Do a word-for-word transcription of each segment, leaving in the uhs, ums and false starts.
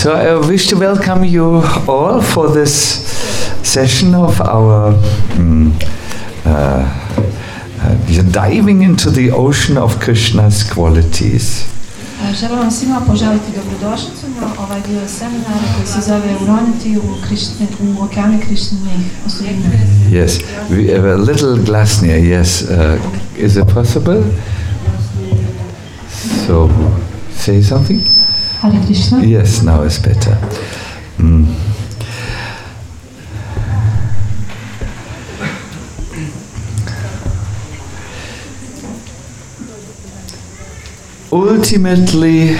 So I wish to welcome you all for this session of our um, uh, uh, diving into the ocean of Krishna's qualities. Želim vam svima poželiti dobrodošlicu na ovaj dio seminara koji se zove Uroniti u, Krišne, u okeane Krištinih osobina. Yes, we have a little glass near, yes. Uh, is it possible? So, say something? Hare Krishna. Yes, now it's better. Mm. Ultimately,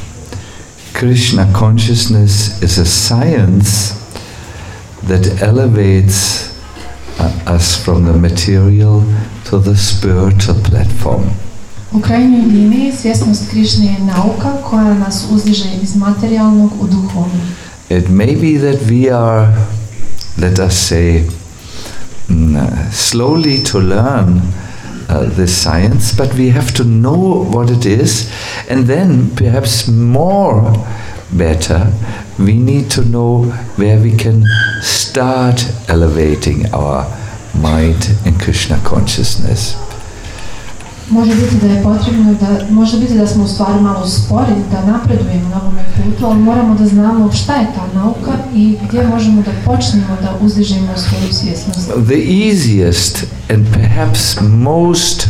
Krishna consciousness is a science that elevates uh, us from the material to the spiritual platform. U krajnjoj liniji svjesnost Krišne je nauka koja nas uzdiže iz materijalnog u duhovno. It may be that we are, let us say, mm, slowly to learn Uh, this science, but we have to know what it is, and then perhaps more better we need to know where we can start elevating our mind in Krishna consciousness. Može biti da je potrebno da, može biti da smo u stvari malo spori da napredujemo na ovom putu, ali moramo da znamo šta je ta nauka i gdje možemo da počnemo da uzdižemo svoju svjesnost. The easiest and perhaps most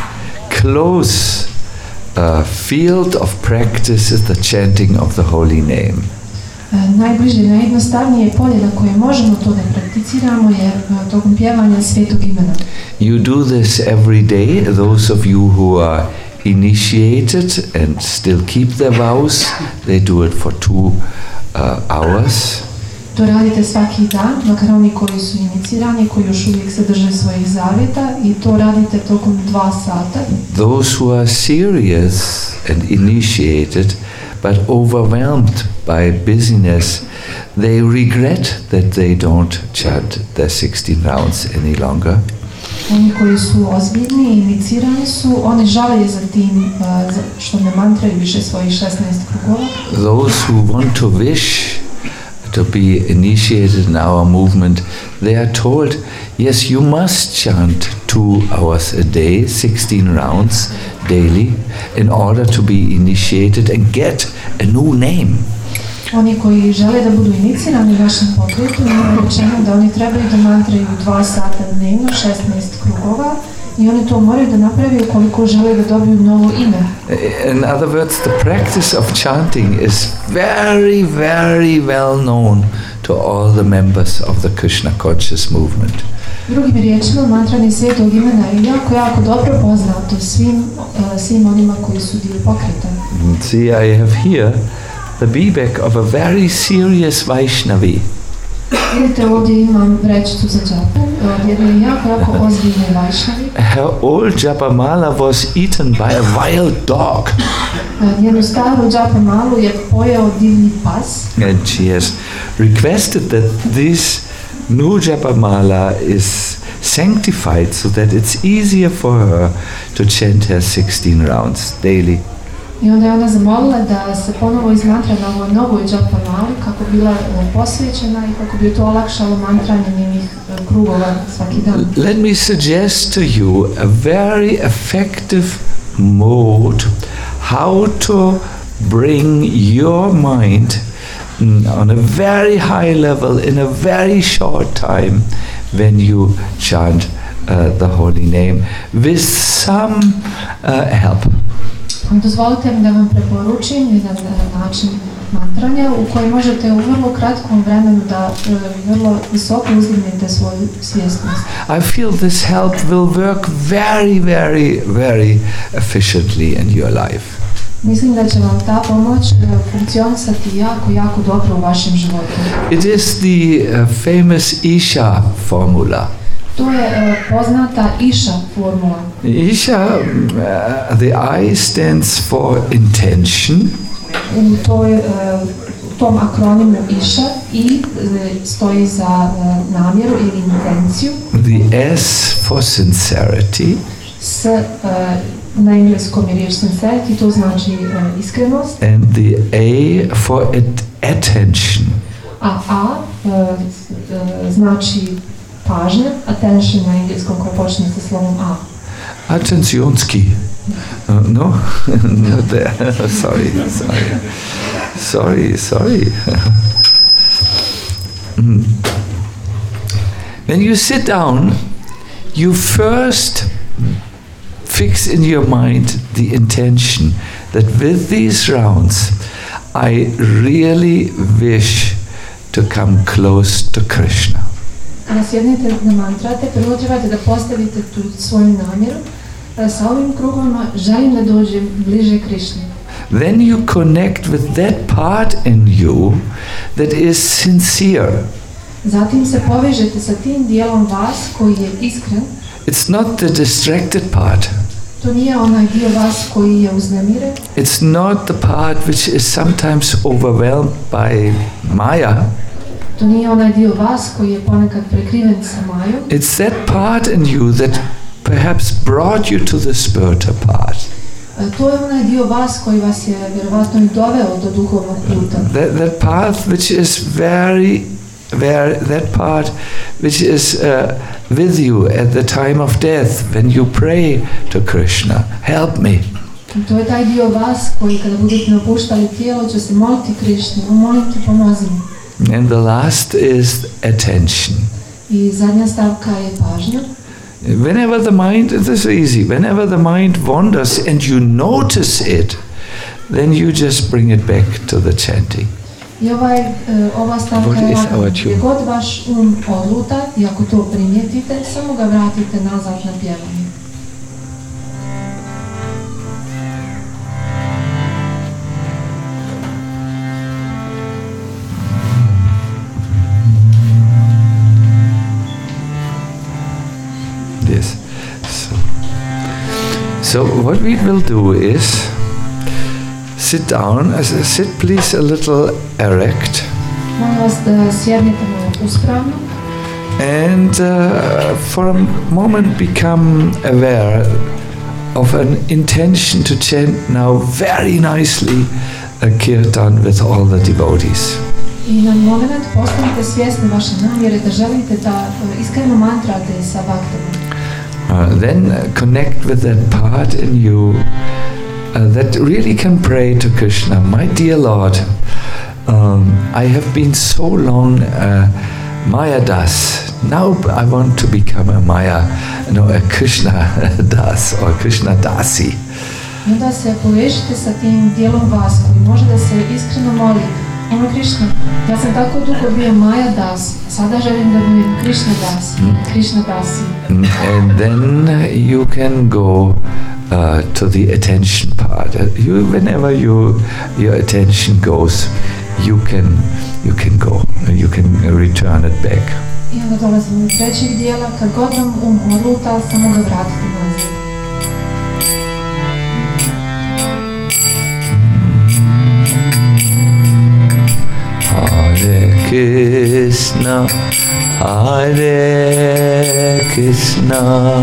close uh, field of practice is the chanting of the holy name. Najbliže i najjednostavnije polje na koje možemo to da prakticiramo je tokom pjevanja svetog imena. You do this every day. Those of you who are initiated and still keep their vows, they do it for two uh, hours. To radite svaki dan, makar oni koji su inicirani, koji još uvijek se drže svojih zavjeta, i to radite tokom dva sata. Those who are serious and initiated but overwhelmed by busyness, they regret that they don't chant their sixteen rounds any longer. Oni koji su ozbiljni i inicirani su, oni žale za tim uh, što ne mantraju više svojih šesnaest krugova. Those who want to wish to be initiated in our movement, they are told, yes, you must chant two hours a day, sixteen rounds daily, in order to be initiated and get a new name. Oni koji žele da budu inicirani u vašem pokretu, imaju rečeno da oni trebaju da mantraju dva sata dnevno, šesnaest krugova, i oni to moraju da napraviju koliko žele da dobiju novo ime. In other words, the practice of chanting is very, very well known to all the members of the Krishna conscious movement. Drugim riječima, mantranje svetog imena je jako, jako dobro poznato svim, uh, svim onima koji su dio pokreta. See, I have here the bibek of a very serious Vaishnavi. Vidite, ovdje imam vrećicu za džapu od jedne jako, jako ozbiljne Vaishnavi. Her old Japamala was eaten by a wild dog. Njenu staru džapamalu je pojeo divlji pas. And she has requested that this new Japamala is sanctified so that it's easier for her to chant her sixteen rounds daily. I onda je ona zamolila da se ponovo izmantra na ovoj novoj džapamali kako bi bila posvećena i kako bi to olakšalo mantranje njenih krugova svaki dan. Let me suggest to you a very effective mode how to bring your mind on a very high level in a very short time when you chant uh, the holy name with some uh, help. Dozvolite mi da vam preporučim jedan način mantranja u kojem možete u vrlo kratkom vremenu da vrlo visoko uzdignete svoju svjesnost. I feel this help will work very, very, very efficiently in your life. Mislim da će vam ta pomoć funkcionisati jako, jako dobro u vašem životu. It is the uh, famous Isha formula. To je uh, poznata Isha formula. Isha, uh, the I stands for intention. U toj, uh, tom akronimu Isha I uh, stoji za uh, namjeru ili intenciju. The S for sincerity. S uh, na engleskom je riječ sincerity, to znači uh, iskrenost. And the A for ad- attention. A A uh, uh, znači pažnja, attention na engleskom koja počne sa slovom A. Attentionski. Uh, no? Not there. sorry, sorry. Sorry, sorry. mm. When you sit down, you first fix in your mind the intention that with these rounds, I really wish to come close to Krishna. Kada sjednete da mantrate, prvo trebate da postavite tu svoju namjeru. Sa ovim krugovima želim da dođem bliže Krišni. Then you connect with that part in you that is sincere. Zatim se povežete sa tim dijelom vas koji je iskren. It's not the distracted part. To nije onaj dio vas koji je uznemiren. It's not the part which is sometimes overwhelmed by Maya. To nije onaj dio vas koji je ponekad prekriven sa Majom. It's that part in you that perhaps brought you to the spiritual path. To je onaj dio vas koji vas je vjerovatno i doveo do duhovnog puta. That, that path which is very, very, that part which is uh, with you at the time of death when you pray to Krishna, help me. To je taj dio vas koji kada budete napuštali tijelo će se moliti Krišni, molim te pomozi mi. And the last is attention. I zadnja stavka je pažnja. Whenever the mind, this is easy, whenever the mind wanders and you notice it, then you just bring it back to the chanting. I ovaj, uh, ova stavka je lagana. Gdje god vaš um odluta, i ako to primijetite, samo ga vratite nazad na pjevanje. Yes. So, so what we will do is sit down, uh, sit please a little erect. Molim vas da sjednete uspravno. And uh, for a moment become aware of an intention to chant now very nicely a kirtan with all the devotees. I na moment postanite svjesni vaše namjere da želite da iskreno mantrate sa baktima. Uh, then uh, connect with that part in you uh, that really can pray to Krishna. My dear Lord, um, I have been so long uh, Maya Das. Now I want to become a Maya, no, a Krishna Das or Krishna Dasi. I onda se povežite sa tim dijelom vas koji može da se iskreno moli. Ono Krišna, ja sam tako dugo bio Maya Das, sada želim da budem Krishna Das, mm. Krishna Dasi. Mm. And then you can go uh, to the attention part. Uh, you, whenever you, your attention goes, you can, you can go, you can return it back. I onda dolazimo do trećeg dijela, kad god vam um odluta, samo ga vratite nazad. Hare Krishna, Hare Krishna,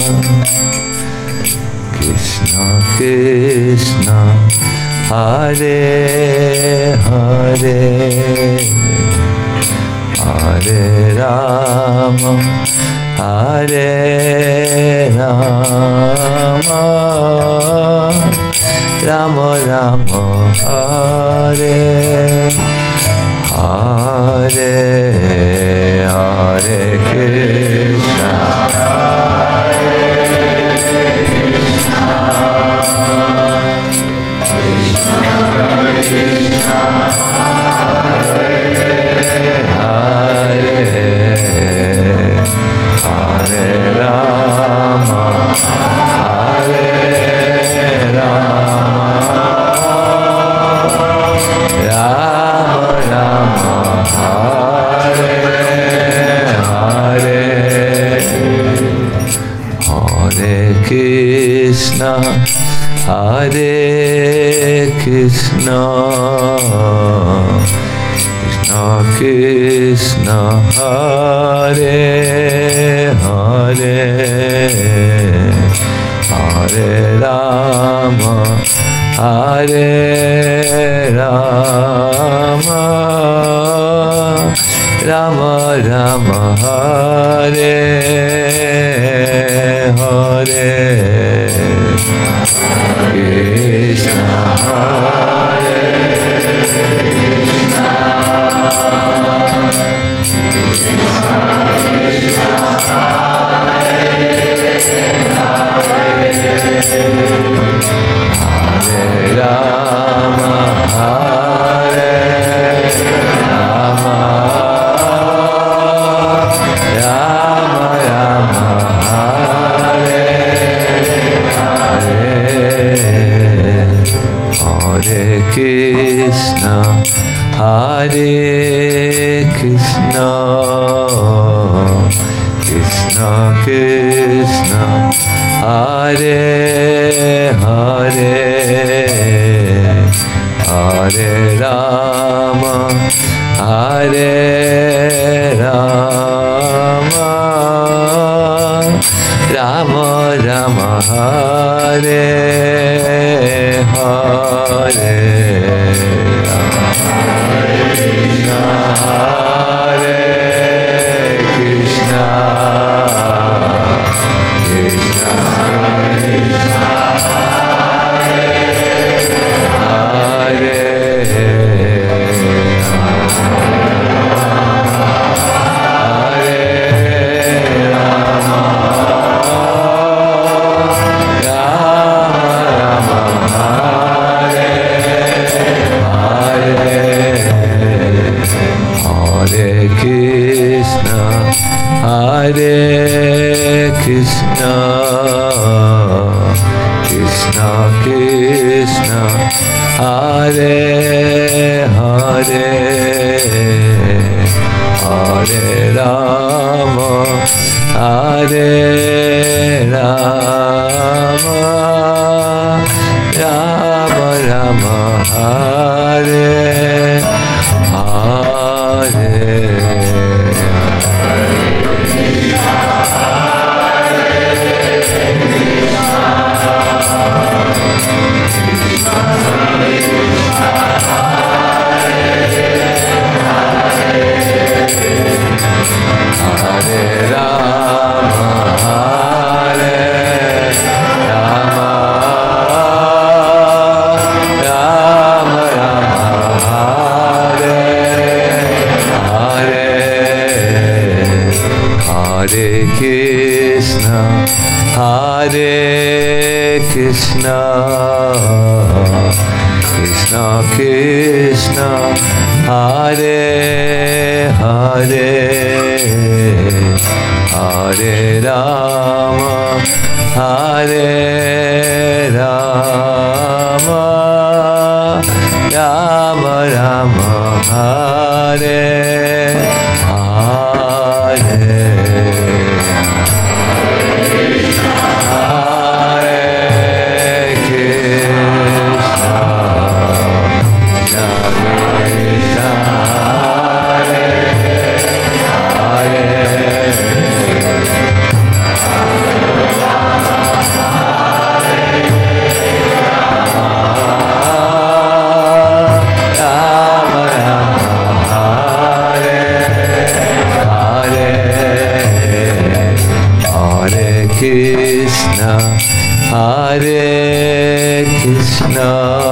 Krishna Krishna, Hare Hare, Hare Rama, Hare Rama, Rama Rama, Hare Hare, Hare Krishna, Hare Krishna, Krishna Krishna, Hare Hare, Hare Rama, Hare Rama, Rama Rama, Hare Hare, Hare Krishna, Hare Krishna, Krishna Krishna, Hare Hare, Hare Rama, Hare Rama, Rama Rama Hare Hare Krishna Hare Krishna Hare Rama Hare Rama Rama Rama Hare Hare Hare Krishna Hare Krishna Krishna Krishna Hare Hare Hare Rama Hare Rama Rama Rama Hare Hare Krishna Hare Krishna Krishna Krishna Hare Hare Krishna, Krishna Krishna, Hare Hare, Hare Rama, Hare Rama, Rama Rama, Hare Hare. Hare Krishna, Krishna Krishna, Hare Hare, Hare Rama, Hare Rama, Rama Rama, Hare Hare. Krishna, Hare Krishna,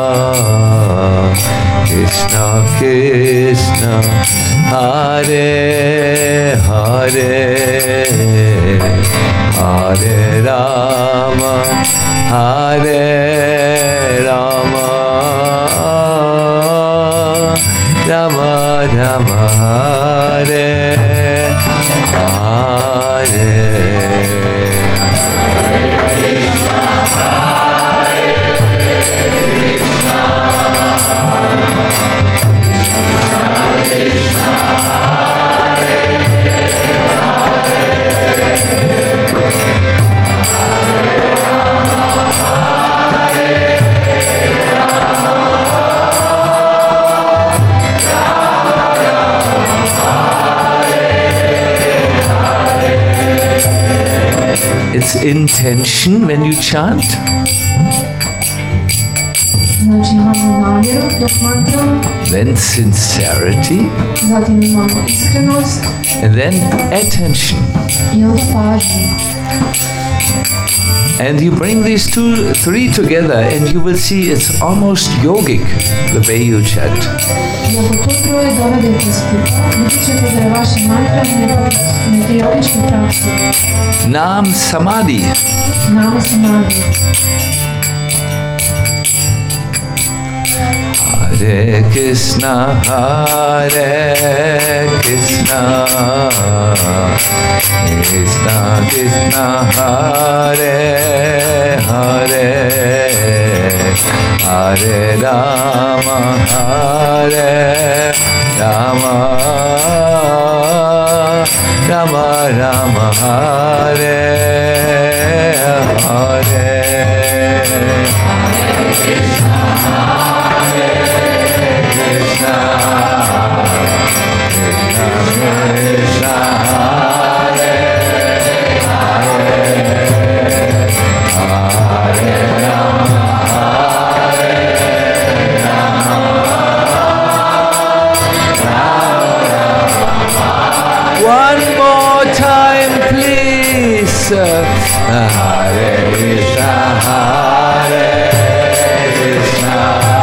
Krishna Krishna, Hare Hare, Hare Rama, Hare Rama, Rama Rama, Hare Hare. It's intention when you chant. Znači imamo namjeru dok mantramo, then sincerity, zatim imamo iskrenost and then attention. I onda pažnju. And you bring these two, three together, and you will see it's almost yogic the way you chant. I ako to troje dovedete skupa, vidjet ćete da je vaše mantranje poput neke jogičke prakse. Nam Samadhi. Nama Samadhi. Hare Krishna, Hare Krishna, Krishna Krishna, Hare Hare, Hare Rama, Hare Rama, Rama Rama, Hare Hare. One more time, please. Hare Krishna, Hare Krishna,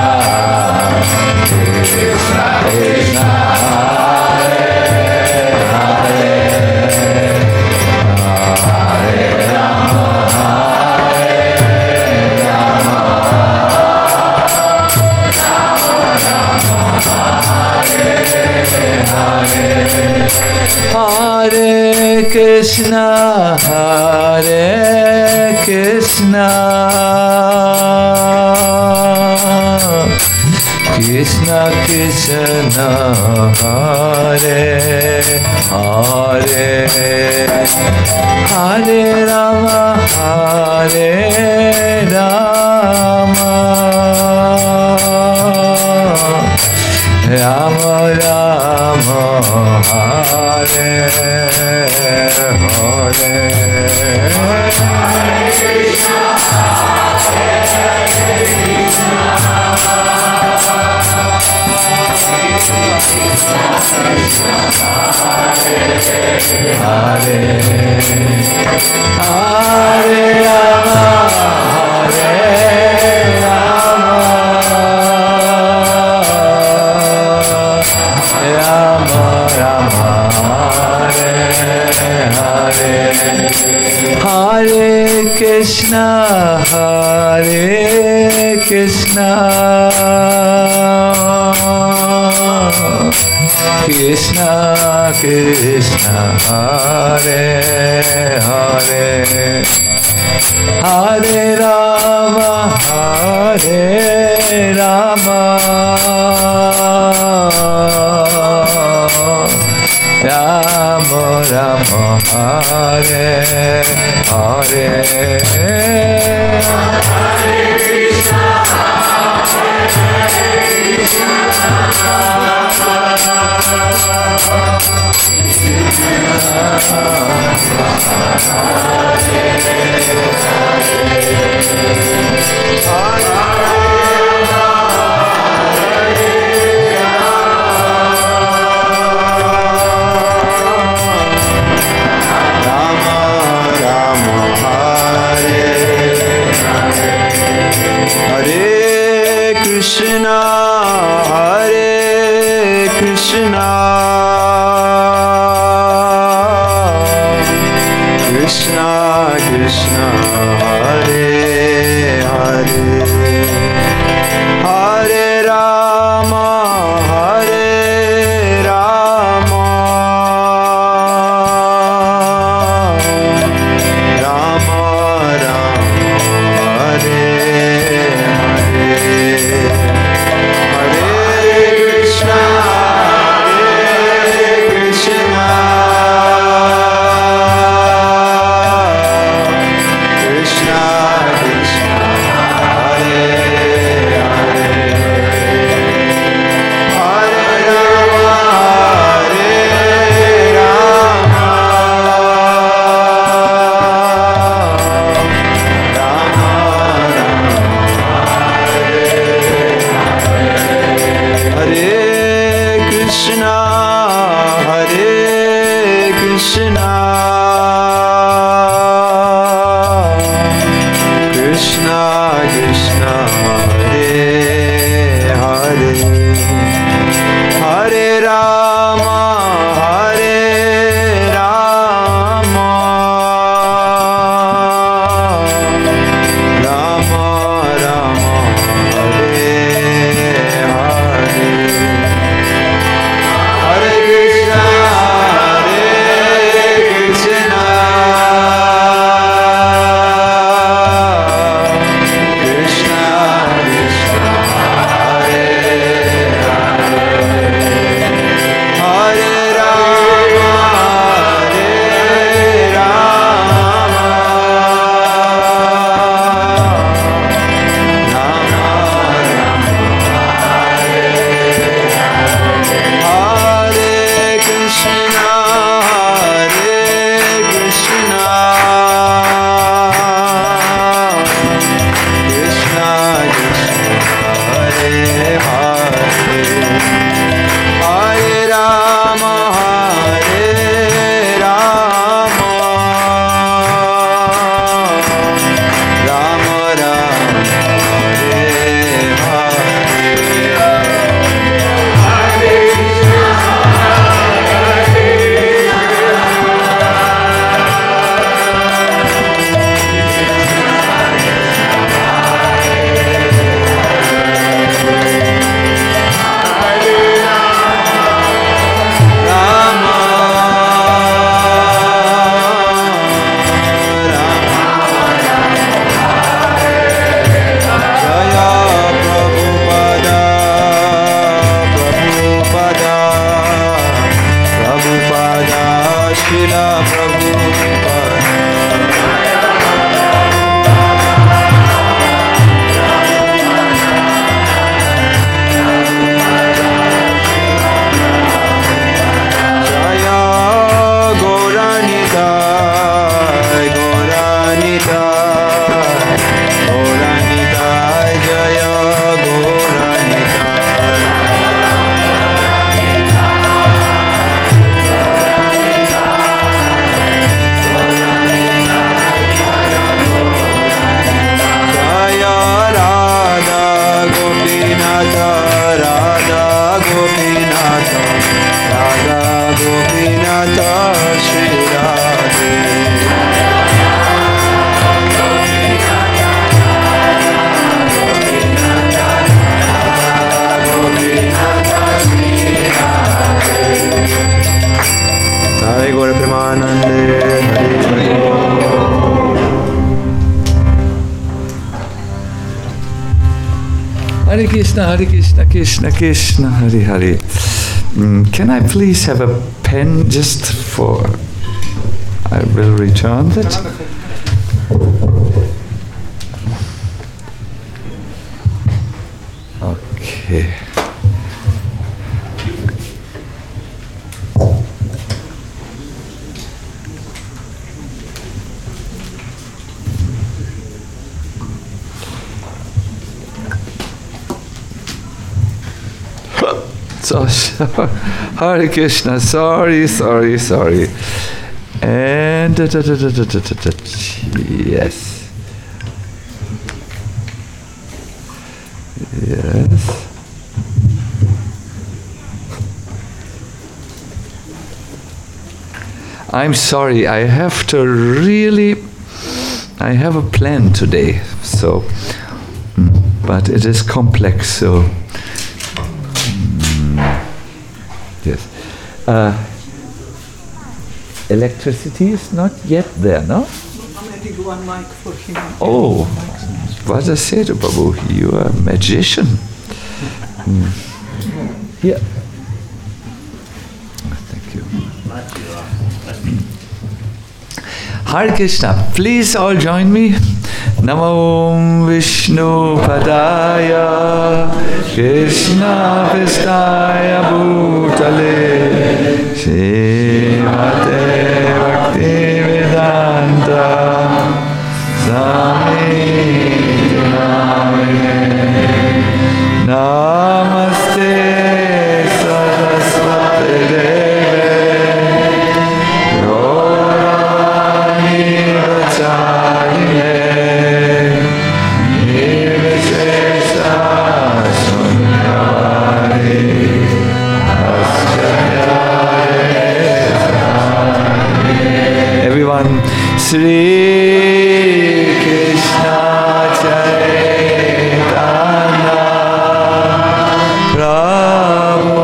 Krishna Krishna, Hare Hare, Hare Rama, Hare Rama, Hare Krishna, Hare Krishna, Krishna Krishna, Hare Hare, Hare Rama, Hare Rama, Rama Rama, Hare Hare. Hare Hare Rama, Hare Rama, Rama Rama, Hare Hare, Hare Krishna, Hare Krishna, Krishna Krishna, Hare Hare, Hare Rama, Hare Rama, Rama Rama, Hare Hare, Hare Krishna, Hare Krishna, Hare Krishna, Krishna Krishna, Hare Hare, Hare Rama, Hare Rama, Rama Rama, Hare Hare, Hare Krishna, Hare Srila Prabhupada. Hare Krishna, Hare Krishna, Krishna Krishna, Hare Hare. Mm, can I please have a pen just for... I will return that. Okay. So, Hare Krishna, sorry, sorry, sorry. And da, da, da, da, da, da, da, yes. Yes. I'm sorry, I have to really, I have a plan today, so, but it is complex, so. Yes. Uh, electricity is not yet there, no? I'm adding one mic for him. Oh, what I said, Babu, you are a magician. Mm. Here. Thank you. Hare Krishna, please all join me. Namo Vishnu Padaya Krishna Vistaya Bhutale Srimate Bhakti Vedanta Swami Namine Namaste Saraswati Deve Gaurani Vacharine Shri Krishna Chaitanya Prabhu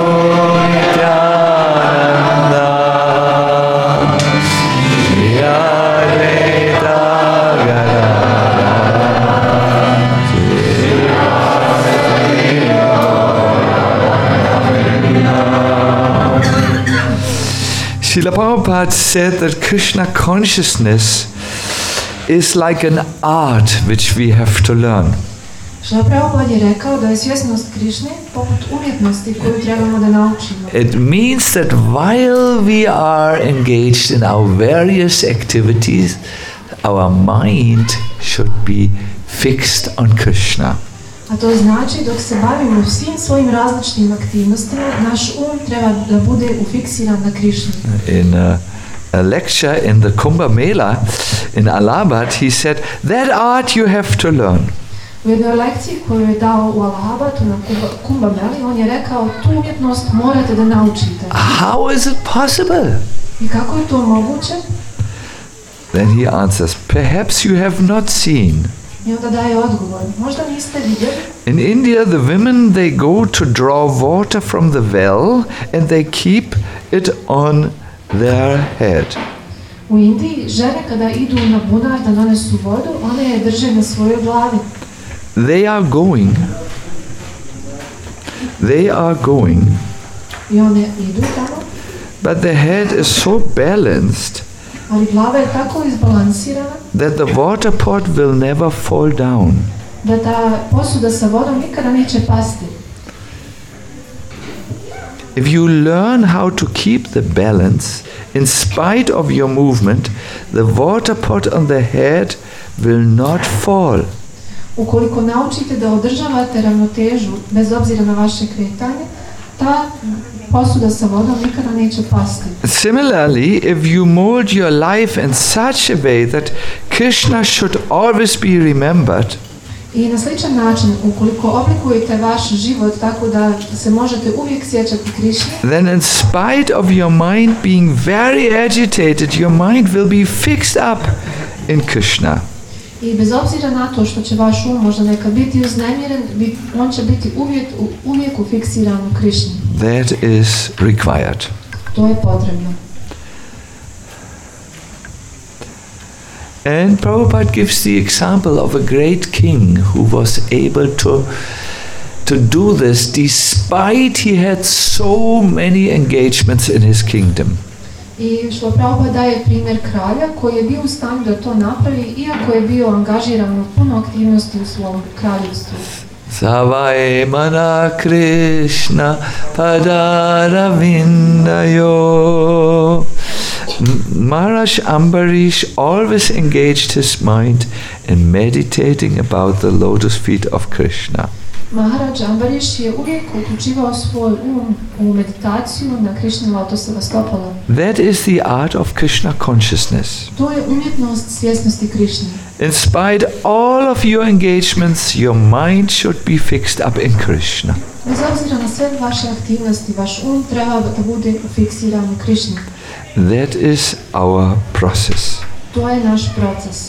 Nityananda Shri Advaita Gadadara Srila Prabhupada said that Krishna consciousness is like an art which we have to learn. Srila Prabhupada je rekao da je svjesnost Krišne poput umjetnosti koju trebamo da naučimo. It means that while we are engaged in our various activities, our mind should be fixed on Krishna. A to znači dok se bavimo svim svojim različitim aktivnostima, naš um treba da bude ufiksiran na Krišnu. In a, a lecture in the Kumbh Mela in Allahabad, he said, that art you have to learn. U jednoj lekciji koju je dao u Allahabadu na Kumbh Meli, on je rekao, tu umjetnost morate da naučite. How is it possible? I kako je to moguće? Then he answers, perhaps you have not seen. I onda daje odgovor, možda niste vidjeli. In India, the women, they go to draw water from the well and they keep it on their head. U Indiji žene kada idu na bunar da donesu vodu, one je drže na svojoj glavi. They are going. They are going. I one idu tamo. but the head is so balanced ali glava je tako izbalansirana that the water pot will never fall down. da ta posuda sa vodom nikada neće pasti. If you learn how to keep the balance in spite of your movement, the water pot on the head will not fall. Ukoliko naučite da održavate ravnotežu bez obzira na vaše kretanje, ta posuda sa vodom nikada neće pasti. Similarly, if you mold your life in such a way that Krishna should always be remembered, I na sličan način, ukoliko oblikujete vaš život tako da se možete uvijek sjećati Krišne, then in spite of your mind being very agitated, your mind will be fixed up in Krishna. i bez obzira na to što će vaš um možda nekad biti uznemiren, vi- on će biti uvijek, uvijek ufiksiran u Krišni. That is required. To je potrebno. And Prabhupada gives the example of a great king who was able to, to do this despite he had so many engagements in his kingdom. I što Prabhupada daje primjer kralja koji je bio u stanju da to napravi iako je bio angažiran u puno aktivnosti u svom kraljevstvu. Savai mana Krishna padaravindayo. Maharaj Ambarish always engaged his mind in meditating about the lotus feet of Krishna. Maharaj Ambarish je uvijek uključivao svoj um u meditaciju na Krišnim lotosova stopala. That is the art of Krishna consciousness. To je umjetnost svjesnosti Krišne. In spite all of your engagements, your mind should be fixed up in Krishna. Bez obzira na sve vaše aktivnosti, vaš um treba da bude fiksiran u Krišni. That is our process. To je naš proces.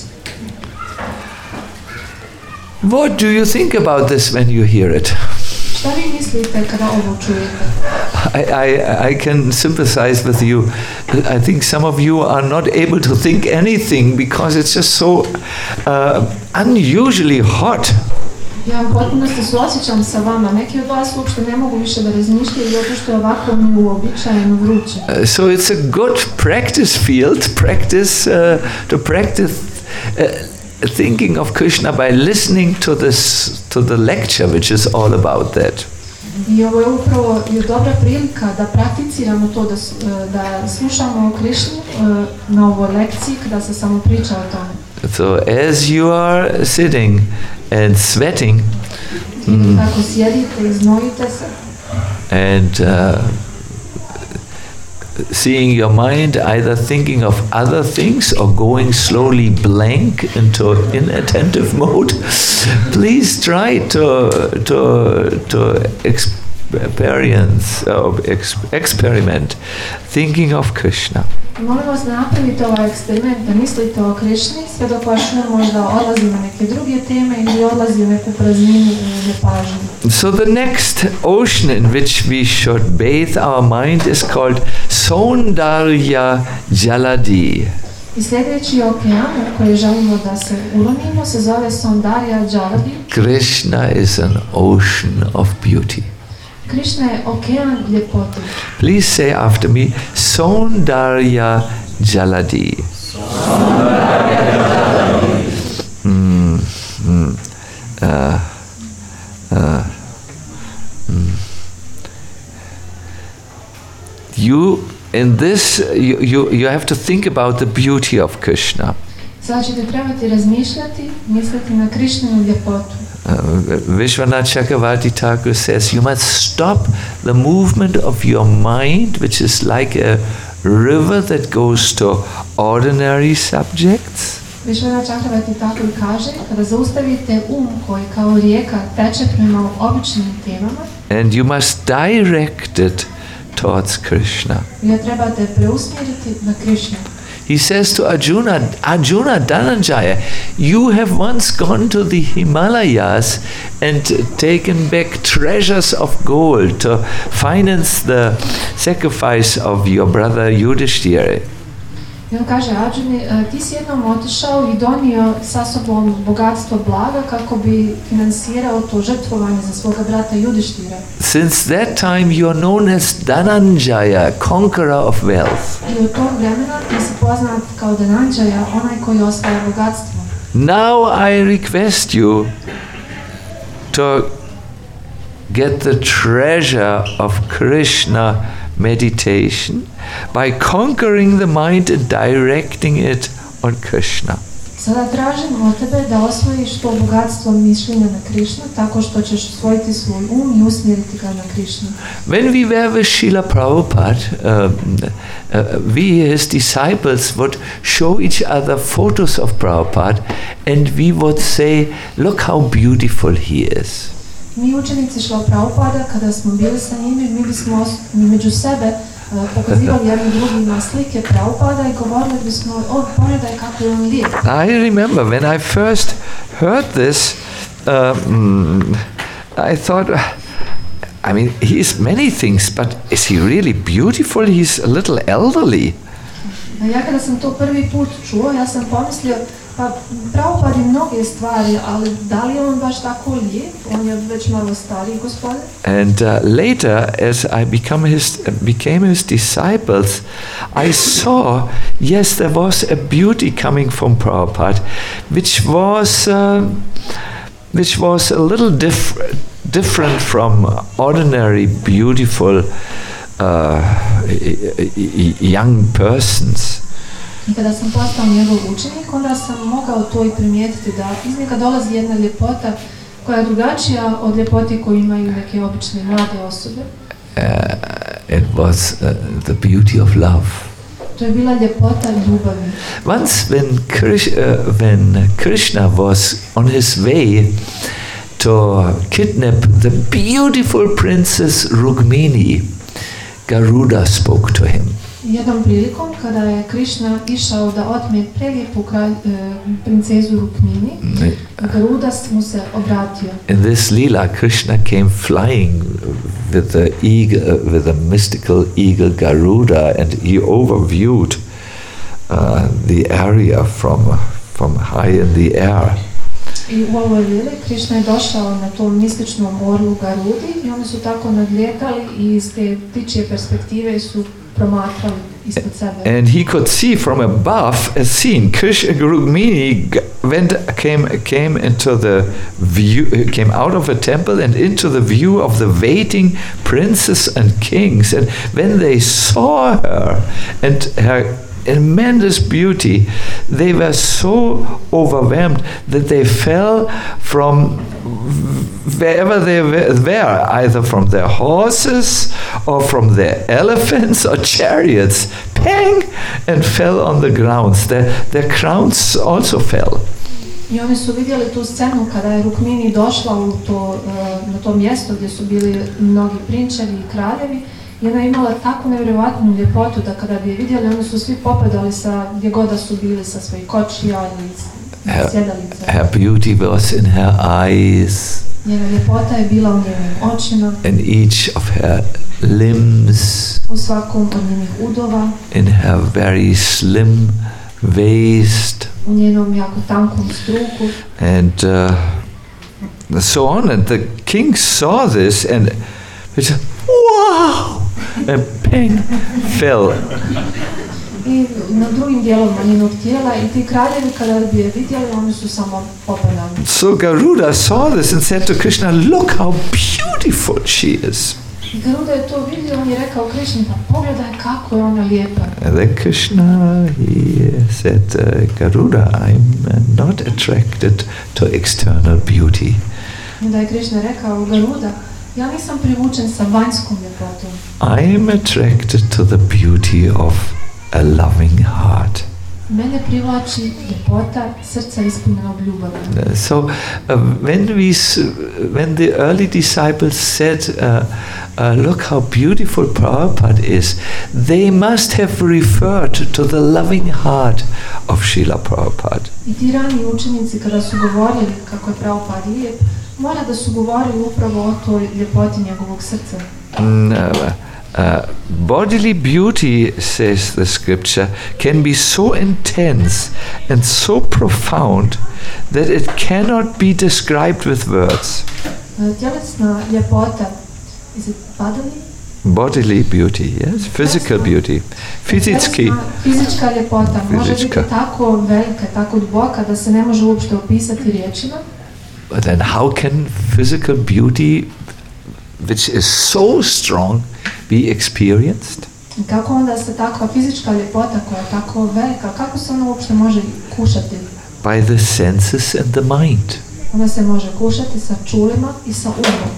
What do you think about this when you hear it? Šta vi mislite kada ovo čujete? I, I, I can sympathize with you. I think some of you are not able to think anything because it's just so uh, unusually hot. Ja u potpunosti suosjećam sa vama. Neki od vas uopšte ne mogu više da razmišljaju zato što je ovako neuobičajeno vruće. Uh, so it's a good practice field, practice uh, to practice uh, thinking of Krishna by listening to this to the lecture, which is all about that. I ovo je upravo je dobra prilika da prakticiramo to, da, s- da slušamo o Krišni uh, na ovoj lekciji kada se samo priča o tome. So as you are sitting and sweating I kako sjedite i znojite se and uh, seeing your mind either thinking of other things or going slowly blank into inattentive mode, please try to to to experience or ex- experiment thinking of Krishna. molim vas da napravite ovaj eksperiment, da mislite o Krišni sve dok vaš um možda odlazi na neke druge teme ili odlazi u neku prazninu i nepažnju. So the next ocean in which we should bathe our mind is called Saundarya Jaladi. I sljedeći okean u koji želimo da se uronimo se zove Saundarya Jaladi. Krishna is an ocean of beauty. Krišna je okean ljepote. Please say after me, Saundarya Jaladi. Mm, mm, uh, uh, mm. You in this you, you you have to think about the beauty of Krishna. Sada ćete trebati razmišljati, misliti na Krišninu ljepotu. Uh, Vishwanath Chakravarti Thakur says you must stop the movement of your mind, which is like a river that goes to ordinary subjects, Vishwanath Chakravarti Thakur kaže, kada zaustavite um koji kao rijeka teče prema običnim temama, and you must direct it towards Krishna. vi je trebate preusmjeriti na Krišnu. He says to Arjuna, Arjuna Dhananjaya, you have once gone to the Himalayas and taken back treasures of gold to finance the sacrifice of your brother Yudhishthira. I on kaže Arjuni, ti si jednom otišao i donio sa sobom bogatstvo blaga kako bi finansirao to žrtvovanje za svoga brata Judištira. Since that time you are known as Dhananjaya, conqueror of wealth. I od tog vremena ti si poznat kao Dhananjaya, onaj koji osvaja bogatstvo. Now I request you to get the treasure of Krishna meditation by conquering the mind and directing it on Krishna. Sada tražim od tebe da osvojiš to bogatstvo mišljenja na Krishnu tako što ćeš osvojiti svoj um i usmjeriti ga na Krishnu. When we were with Srila Prabhupada, um, uh, we, his disciples, would show each other photos of Prabhupada and we would say, look how beautiful he is. Mi učenici Šrila Prabhupada, kada smo bili sa njimi, mi bismo među sebe uh, pokazivali jednim drugima slike Prabhupada i govorili bismo, o, pogledaj kako je on lijep. I remember when I first heard this, um, I thought, I mean, he is many things, but is he really beautiful? He's a little elderly. Ja kada sam to prvi put čuo, ja sam pomislio, pa Prabhupada je mnoge stvari, ali da li je on baš tako lijep? On je već malo stariji gospodin. And uh, later, as I become his, became his disciples, I saw, yes, there was a beauty coming from Prabhupada, which was, uh, which was a little diff- different from ordinary, beautiful uh, young persons. I kada sam postao njegov učenik, onda sam mogao to i primijetiti da iz njega dolazi jedna ljepota koja je drugačija od ljepoti koju imaju neke obične mlade osobe. Uh, it was uh, the beauty of love. To je bila ljepota ljubavi. Once when, Krish, uh, when Krishna was on his way to kidnap the beautiful princess Rukmini, Garuda spoke to him. Jednom prilikom, kada je Krishna išao da otme prelijepu kralj, e, princezu Rukmini, Garuda mu se obratio. In this lila, Krishna came flying with the eagle, uh, with the mystical eagle Garuda, and he overviewed uh, the area from from high in the air. I u ovoj lili Krishna je došao na tom mističnom orlu Garudi i oni su tako nadlijetali i iz te ptičje perspektive su promatrali ispod sebe. And he could see from above a scene. Krishna Rukmini went came came into the view, came out of a temple and into the view of the waiting princes and kings. And when they saw her and her immense beauty, they were so overwhelmed that they fell from wherever they were, either from their horses or from their elephants or chariots, pang, and fell on the grounds. Their, their crowns also fell. I oni su vidjeli tu scenu kada je Rukmini došla u to, na to mjesto gdje su bili mnogi prinčevi i kraljevi. I ona je imala takvu nevjerojatnu ljepotu da kada bi je vidjeli, oni su svi popadali sa gdje god da su bili sa svojih kočija ili sjedalica. Her beauty was in her eyes. Njena ljepota je bila u njenim očima. In each of her limbs. U svakom od njenih udova. In her very slim waist. U njenom jako tankom struku. And uh, so on. And the king saw this and he said, wow! And ping, fell. I na drugim dijelovima njenog tijela i ti kraljevi kada bi je vidjeli, oni su samo popadali. So Garuda saw this and said to Krishna, look how beautiful she is. Garuda je to vidio, on je rekao Krishni, pa pogledaj kako je ona lijepa. And then Krishna, he said, uh, Garuda, I'm not attracted to external beauty. I da je Krishna rekao, Garuda, ja nisam privučen sa vanjskom ljepotom. I am attracted to the beauty of a loving heart. Mene privlači ljepota srca ispunjenog ljubavi. Uh, so uh, when we, when the early disciples said, uh, uh, look how beautiful Prabhupada is, they must have referred to the loving heart of Srila Prabhupada. I ti rani učenici kada su govorili kako je Prabhupada lijep, mora da su govorili upravo o toj ljepoti njegovog srca. Mm, uh, Uh, bodily beauty, says the scripture, can be so intense and so profound that it cannot be described with words. Uh, tjelesna ljepota, is it bodily? Bodily beauty, yes, physical beauty. Fizički. Tjelesna, fizička ljepota može Fizička. biti tako velika, tako duboka da se ne može uopšte opisati riječima. But then how can physical beauty, which is so strong, be experienced? Kako onda se takva fizička ljepota koja je tako velika, kako se ona uopšte može kušati? By the senses and the mind. Ona se može kušati sa čulima i sa umom.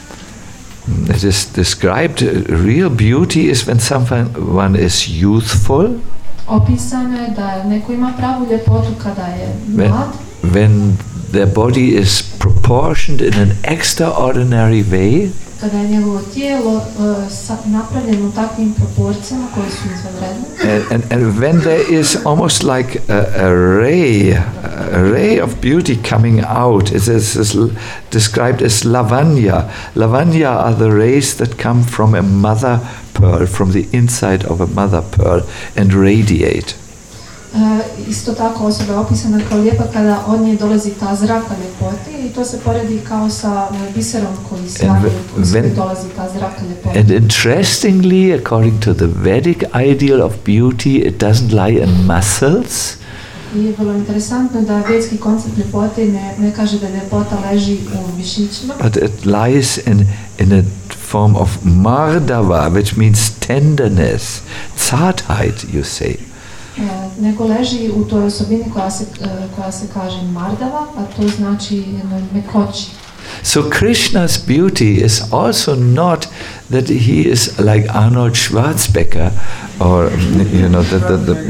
It is described, uh, real beauty is when someone is youthful, Opisano je da neko ima pravu ljepotu kada je when, mlad, when their body is proportioned in an extraordinary way, kada je njegovo tijelo uh, sa, napravljeno u takvim proporcijama koje su izvanredne. and, and, and when there is almost like a, a ray, a ray of beauty coming out. It is, is l- described as lavanya. Lavanya are the rays that come from a mother pearl, from the inside of a mother pearl, and radiate. Uh, isto tako osoba je opisana kao lijepa kada od nje dolazi ta zraka ljepote i to se poredi kao sa uh, biserom koji sjaju, koji when- dolazi ta zraka ljepote. And interestingly, according to the Vedic ideal of beauty, it doesn't lie in muscles, I vrlo interesantno da vedski koncept ljepote ne, ne kaže da ljepota leži u mišićima, but it lies in, in a form of mardava, which means tenderness, zartheit, you say. uh, nego leži u toj osobini koja se, uh, koja se kaže mardava, a to znači jednoj mekoći. So Krishna's beauty is also not that he is like Arnold Schwarzenegger, or you know the the, the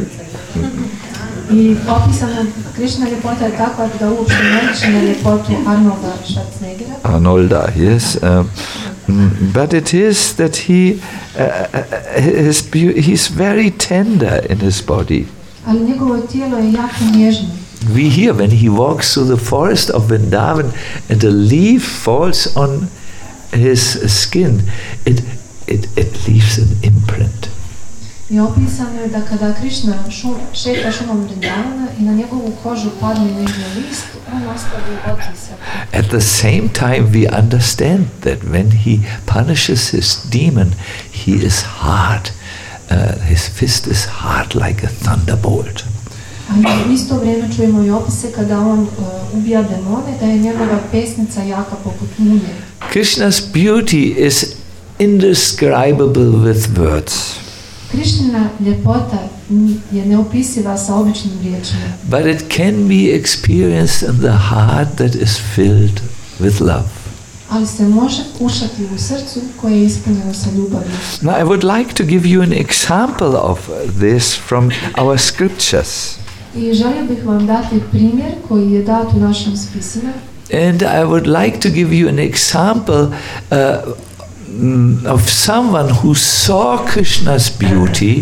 I opisana Krišna ljepota je takva da uopšte ne liči na ljepotu Arnolda Schwarzeneggera. Arnolda, yes. Um, mm, but it is that he uh, his beau- he's very tender in his body. Ali njegovo tijelo je jako nježno. We hear when he walks through the forest of Vrindavan and a leaf falls on his skin, it it it leaves an imprint. I opisano je da kada Krišna šum, šeta šumom Vrindavana i na njegovu kožu padne nežni list, on ostavi otisak. At the same time, we understand that when he punishes his demon, he is hard. Uh, his fist is hard like a thunderbolt. Ali u isto vrijeme čujemo i opise kada on uh, ubija demone, da je njegova pesnica jaka poput munje. Krishna's beauty is indescribable with words, Krišnina ljepota n- je neopisiva sa običnim riječima, but it can be experienced in the heart that is filled with love. ali se može kušati u srcu koje je ispunjeno sa ljubavlju. Now, I would like to give you an example of this from our scriptures. I želio bih vam dati primjer koji je dat u našim spisima. And I would like to give you an example uh, mm, of someone who saw Krishna's beauty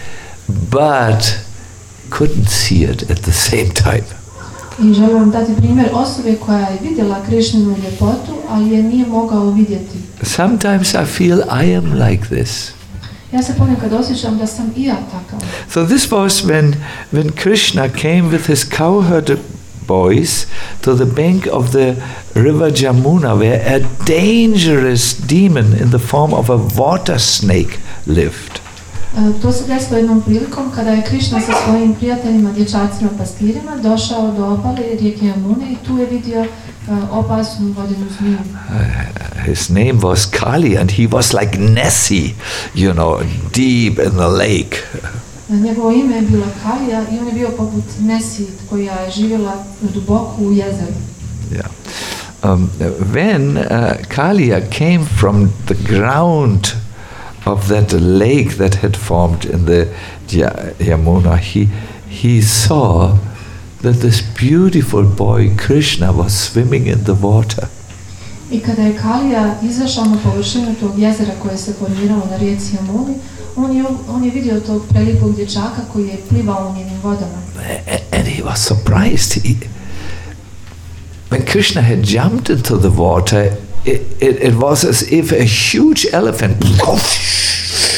but couldn't see it at the same time. I želim vam dati primjer osobe koja je vidjela Krišninu ljepotu, ali je nije mogao vidjeti. Sometimes I feel I am like this. Ja se ponekad osjećam da sam i ja takav. So this was when, when Krishna came with his cowherd boys to the bank of the river Jamuna, where a dangerous demon in the form of a water snake lived. E, To se desilo jednom prilikom kada je Krišna sa svojim prijateljima, dječacima, pastirima došao do obale rijeke Jamune i tu je vidio e, opasnu vodenu zmiju. Uh, his name was Kali, and he was like Nessie, you know, deep in the lake. E, Njegovo ime je bilo Kalija i on je bio poput Nesi koja je živjela duboko u jezeru. Yeah. Um, when uh, Kalia came from the ground of that lake that had formed in the Ja- Yamuna, he he saw that this beautiful boy Krishna was swimming in the water. I kada je Kalija izašao na površinu tog jezera koje se formiralo na rijeci Jamuni, on je, on je vidio tog prelijepog dječaka koji je plivao u njenim vodama. A- And he was surprised. He, when Krishna had jumped into the water, it, it, it was as if a huge elephant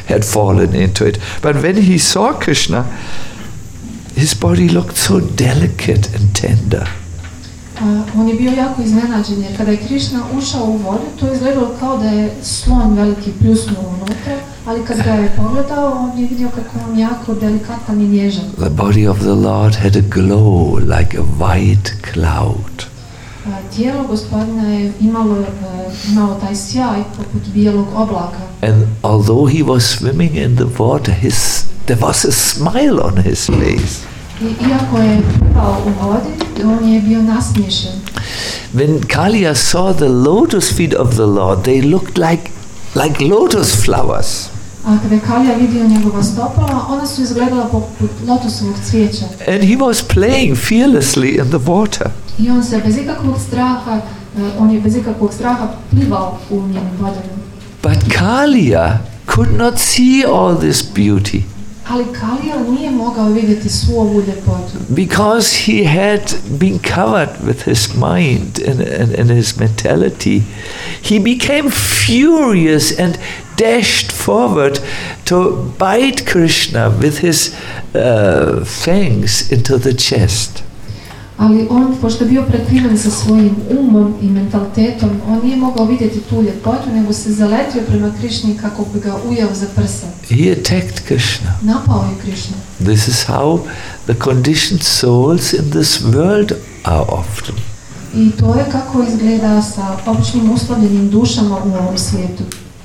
had fallen into it. But when he saw Krishna, his body looked so delicate and tender. Uh, on je bio jako iznenađen jer kada je Krišna ušao u vodu, to je izgledalo kao da je slon veliki pljusnuo unutra, ali kad ga je pogledao, on je vidio kako on jako delikatan i nježan. The body of the Lord had a glow like a white cloud. Uh, tijelo Gospodina je imalo, uh, imalo taj sjaj poput bijelog oblaka. And although he was swimming in the water, his there was a smile on his face. I iako je plivao u vodi, on je bio nasmiješen. When Kalia saw the lotus feet of the Lord, they looked like like lotus flowers. A kada je Kalija vidio njegova stopala, ona su izgledala poput lotosovog cvijeća. And he was playing fearlessly in the water. I on se bez ikakvog straha, uh, on je bez ikakvog straha plivao u njenim vodama. But Kalia could not see all this beauty. Ali Kalija nije mogao vidjeti svu ovu ljepotu. Because he had been covered with his mind and, and, and his mentality, he became furious and dashed forward to bite Krishna with his uh, fangs into the chest. Ali on, pošto je bio prekriven sa svojim umom i mentalitetom, on nije mogao vidjeti tu ljepotu, nego se zaletio prema Krišni kako bi ga ujeo za prsa. He attacked Krishna. Napao je Krišnu. This is how the conditioned souls in this world are often. I to je kako izgleda sa običnim uslovljenim dušama u ovom svijetu.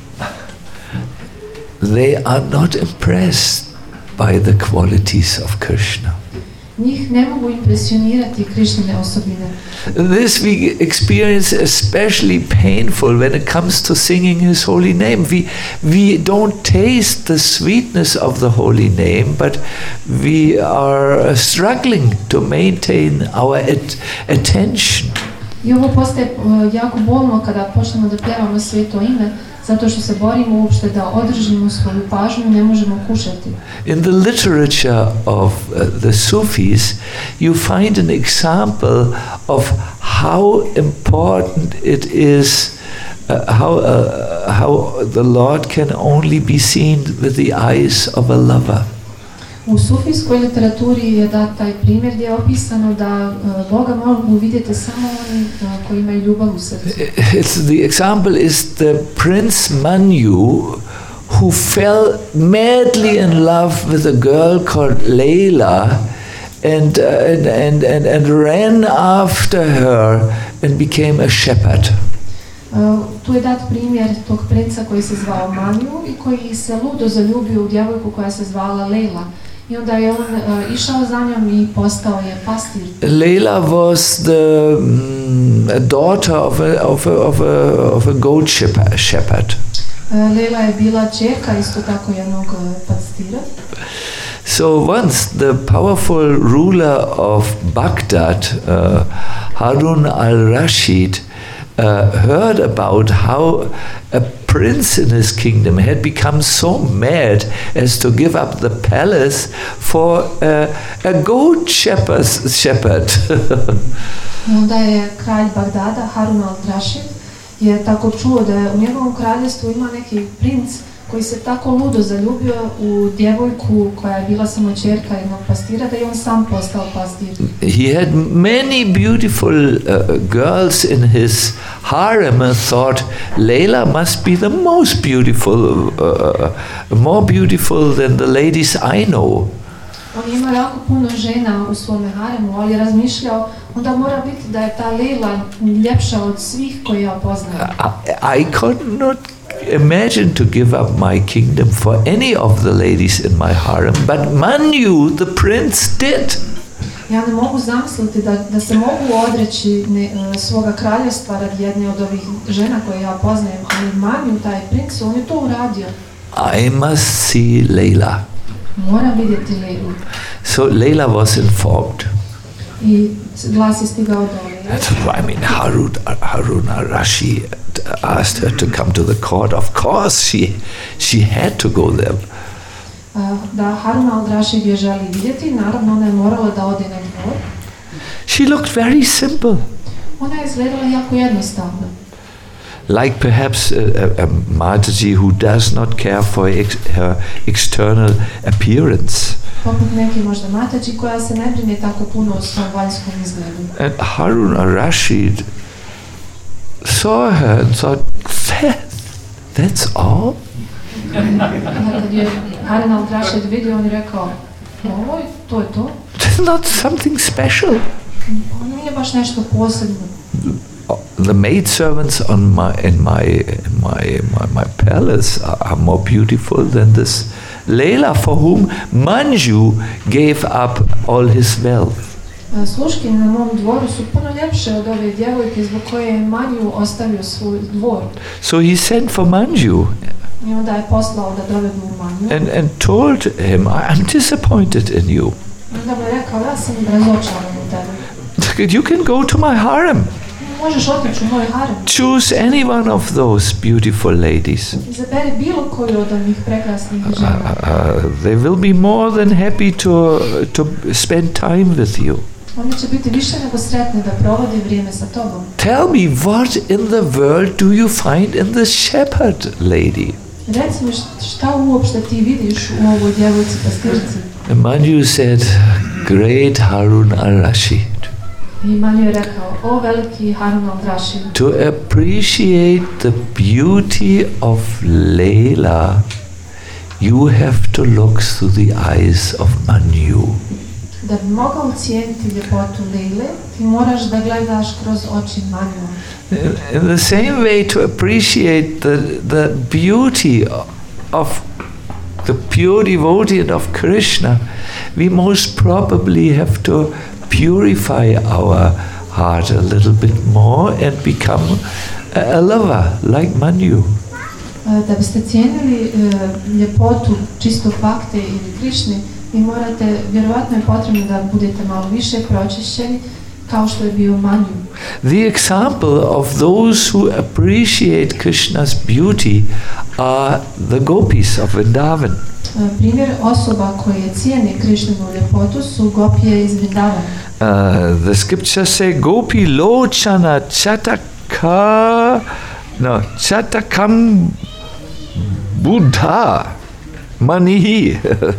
They are not impressed by the qualities of Krishna. Njih ne mogu impresionirati Krišnine osobine. This we experience especially painful when it comes to singing His holy name. We we don't taste the sweetness of the holy name, but we are struggling to maintain our at- attention. I ovo postaje uh, jako bolno kada počnemo da pjevamo sveto ime, zato što se borimo uopšte da održimo svoju pažnju i ne možemo kušati. In the literature of uh, the Sufis, you find an example of how important it is, uh, how uh, how the Lord can only be seen with the eyes of a lover. U sufijskoj literaturi je dat taj primjer gdje je opisano da uh, Boga mogu vidjeti samo oni uh, koji imaju ljubav u srcu. It's the example is the Prince Manu, who fell madly in love with a girl called Layla, and uh, and, and and and ran after her and became a shepherd. Uh, tu je dat primjer tog princa koji se zvao Manu i koji se ludo zaljubio u djevojku koja se zvala Layla. I onda je on uh, išao za njom i postao je pastir. Layla was the um, a daughter of a of a of a of a goat shepherd. Uh, Layla je bila ćerka isto tako jednog uh, pastira. So once the powerful ruler of Baghdad, uh, Harun al-Rashid, uh, heard about how a prince in his kingdom had become so mad as to give up the palace for uh, a goat shepherd's shepherd. Onda je kralj Bagdada, Harun al-Rashid, je tako čuo da u njegovom kraljestvu ima neki princ koji se tako ludo zaljubio u djevojku koja je bila samo ćerka jednog pastira, da je on sam postao pastir. He had many beautiful uh, girls in his harem and thought Layla must be the most beautiful, uh, more beautiful than the ladies I know. On je imao jako puno žena u svome haremu, ali je razmišljao, onda mora biti da je ta Layla ljepša od svih koje ja poznajem. I, I could not imagine to give up my kingdom for any of the ladies in my harem, but Manu, the prince, did. Ja ne mogu zamisliti da, da se mogu odreći ne, uh, svoga kraljestva radi jedne od ovih žena koje ja poznajem, ali Manu, taj princ, on je to uradio. I must see Layla. Moram vidjeti Laylu. So Layla was informed. I glas je stigao do Layle. I mean, Harun, Harun al-Rashid asked her to come to the court. Of course, she she had to go there. Uh, da Harun al-Rashid je želi vidjeti, naravno ona je morala da ode na dvor. She looked very simple. Ona je izgledala jako jednostavno. like perhaps a, a, a Mataji who does not care for ex, her external appearance. Poput neke možda Mataji koja se ne brine tako puno o svom vanjskom izgledu. And Harun al-Rashid saw her and thought, that, that's all? Kad je Harun al-Rashid vidio, on je rekao, ovo, to je to? That's not something special. Ono nije baš nešto posebno. The maidservants on my in my in my my, my palace are, are more beautiful than this Layla, for whom Manju gave up all his wealth. Sluškinje na mom dvoru su puno ljepše od ove djevojke zbog koje je Manju ostavio svoj dvor. So he sent for Manju. I onda je poslao da dovedu Manju. And and told him, I'm disappointed in you. Onda mu je rekao, ja sam razočaran u tebi. You can go to my harem. Možeš otići u moj harem. Choose any one of those beautiful ladies. Izaberi bilo koju od onih prekrasnih žena. Uh, uh, they will be more than happy to to spend time with you. Oni će biti više nego sretni da provode vrijeme sa tobom. Tell me, what in the world do you find in this shepherd lady? Reci mi šta uopšte ti vidiš u ovoj djevojci pastirci? And Manju said, great Harun al-Rashid. I Manju je rekao, o veliki Harun al-Rashid. To appreciate the beauty of Layla, you have to look through the eyes of Manju. Da bi mogao cijeniti ljepotu Lejle, ti moraš da gledaš kroz oči Manju. In the same way, to appreciate the, the beauty of the pure devotee of Krishna, we most probably have to purify our heart a little bit more and become a, a lover like Manju. Da biste cijenili uh, ljepotu čistog bakte ili Krišne, vi morate, vjerovatno je potrebno da budete malo više pročišćeni, kao što je bio Manju. The example of those who appreciate Krishna's beauty are the gopis of Vrindavan. Primjer osoba koje cijene Krišninu ljepotu su gopije iz Vrindavana. Uh, the scriptures say gopi lochana chataka no chatakam buddha manihi.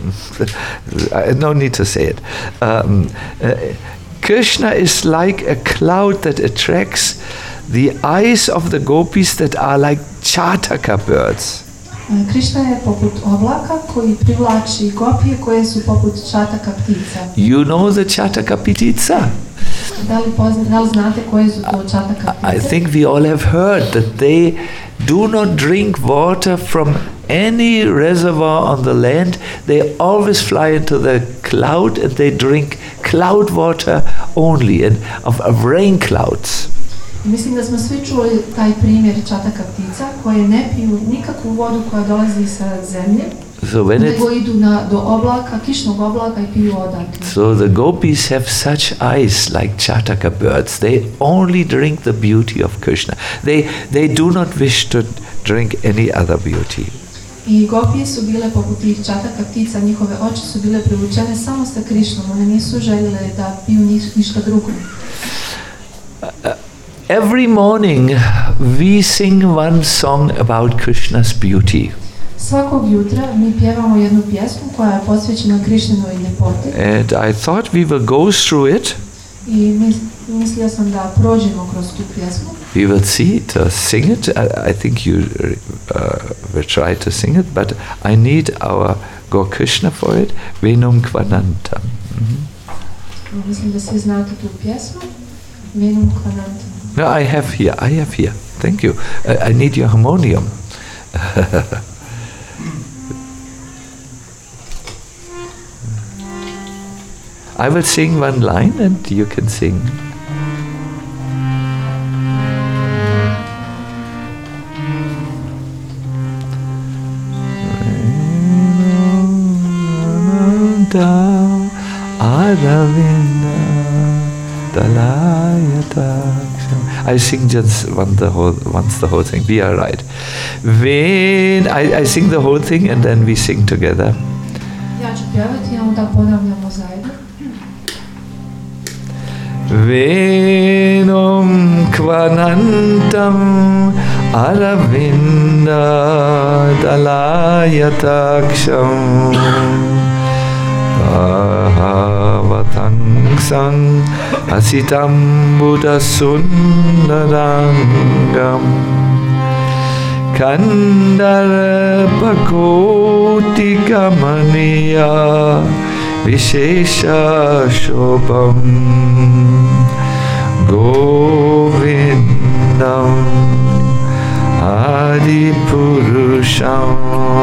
No need to say it. Um, uh, Krishna is like a cloud that attracts the eyes of the gopis that are like chataka birds. Krišna je poput oblaka koji privlači gopije koje su poput čataka ptica. You know the chataka ptica? Da li, pozna, da li znate koje su to čataka ptice? I think we all have heard that they do not drink water from any reservoir on the land. They always fly into the cloud and they drink cloud water only, and of, of rain clouds. Mislim da smo svi čuli taj primjer čataka ptica koje ne piju nikakvu vodu koja dolazi sa zemlje, so when nego idu na, do oblaka, kišnog oblaka i piju odatle. So the gopis have such eyes like chataka birds. They only drink the beauty of Krishna. They, they do not wish to drink any other beauty. I gopije su bile poput tih čataka ptica, njihove oči su bile privučene samo sa Krišnom, one nisu željele da piju ništa drugo. Uh, Every morning we sing one song about Krishna's beauty. Svakog jutra mi pjevamo jednu pjesmu koja je posvećena Krišninoj ljepoti. And I thought we will go through it. I mis, mislio sam da prođemo kroz tu pjesmu. We will see to sing it. I, I think you uh, will try to sing it, but I need our Gaur Krishna for it. Venum Kvanantam. Mm-hmm. Mislim da svi znate tu pjesmu. Venum Kvanantam. No, I have here. I have here. Thank you. I, I need your harmonium. I will sing one line and you can sing. I sing just one the whole, once the whole thing. We are right. When I, I sing the whole thing and then we sing together. Ja ću pjevati, a onda ponavljamo zajedno. Venum Kvanantam Aravinda Dalayataksham Bhavatangsang Asitam Buddha Sundarangam Kandara Bhagoti Gamaniya Vishesha Shobham Govindam Adi Purusham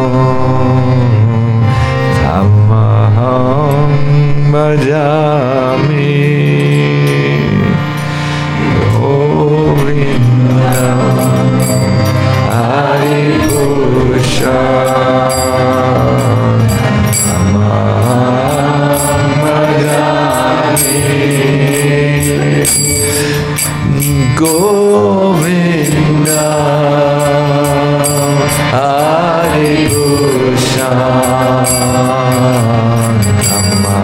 Tamaham Bhajami Govindam Adi Purusham Tamaham Bhajami Govinda Hare Krishna Namah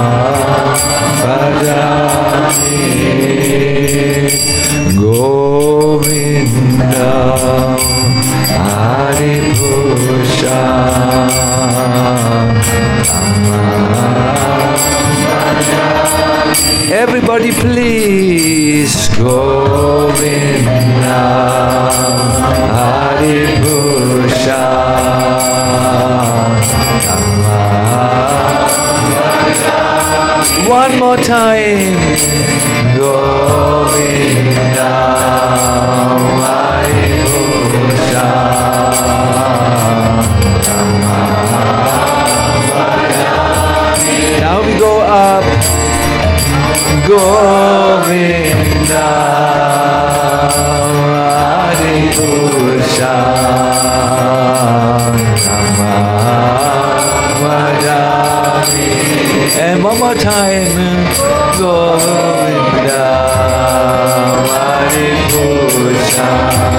Bhajami Govinda Hare Krishna Everybody please Govinda Hare Krishna One more time Govinda Hare Krishna Now we go up Govinda Hare Krishna And one more time Govinda Hare Krishna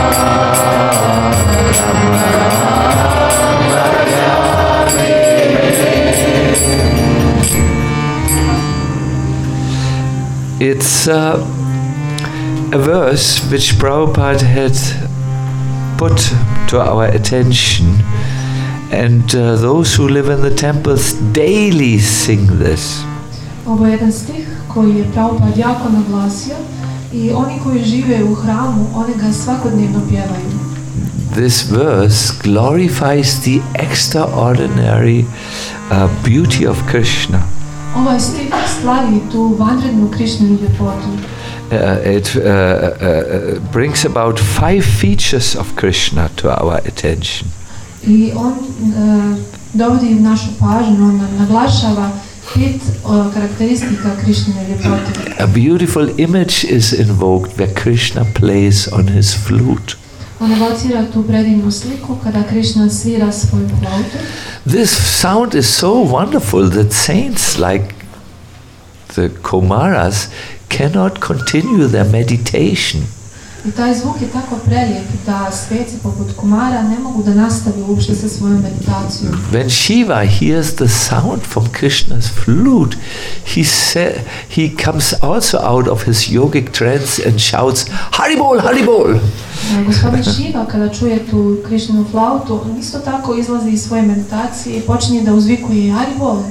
It's uh, a verse which Prabhupada had put to our attention, and uh, those who live in the temples daily sing this. Ovo je jedan stih koji je Prabhupada jako naglasio i oni koji žive u hramu, oni ga svakodnevno pjevaju. This verse glorifies the extraordinary uh, beauty of Krishna. Ovaj stih slavi tu vanrednu Krišninu ljepotu. Uh, it uh, uh, brings about five features of Krishna to our attention. I on uh, dovodi našu pažnju, on naglašava pet uh, karakteristika Krišnine ljepote. A beautiful image is invoked where Krishna plays on his flute. On evocira tu predivnu sliku kada Krishna svira svoju flautu. This sound is so wonderful that saints like the Kumaras cannot continue their meditation. I taj zvuk je tako prelijep da sveci poput Kumara ne mogu da nastave uopšte sa svojom meditacijom. When Shiva hears the sound from Krishna's flute, he sa- he comes also out of his yogic trance and shouts, Haribol, Haribol! Gospodin Shiva kada čuje tu Krishninu flautu, on isto tako izlazi iz svoje meditacije i počinje da uzvikuje Haribol.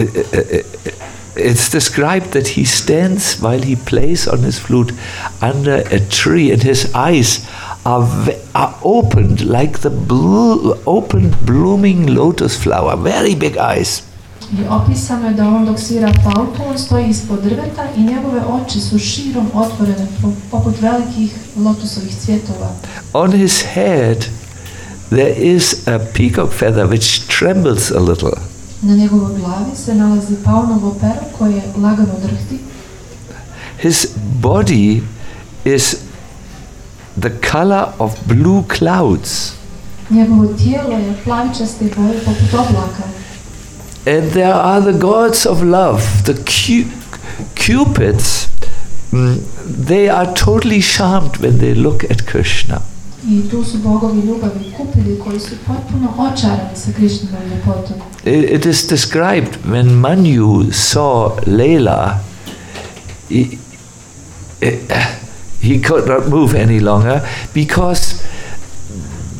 It's described that he stands while he plays on his flute under a tree, and his eyes are, ve- are opened like the blo- opened blooming lotus flower, very big eyes. I opisano je da on dok svira flautu, on stoji ispod drveta i njegove oči su širom otvorene poput velikih lotusovih cvjetova. On his head there is a peacock feather which trembles a little. Na njegovoj glavi se nalazi paunovo pero koje lagano drhti. His body is the color of blue clouds. Njegovo tijelo je plavičaste boje poput oblaka. And there are the gods of love, the cu- cupids. Mm, they are totally charmed when they look at Krishna. I tu su bogovi ljubavi, kupidi koji su potpuno očarani sa Krišninom ljepotom. It, it is described when Manu saw Leela, he, he could not move any longer because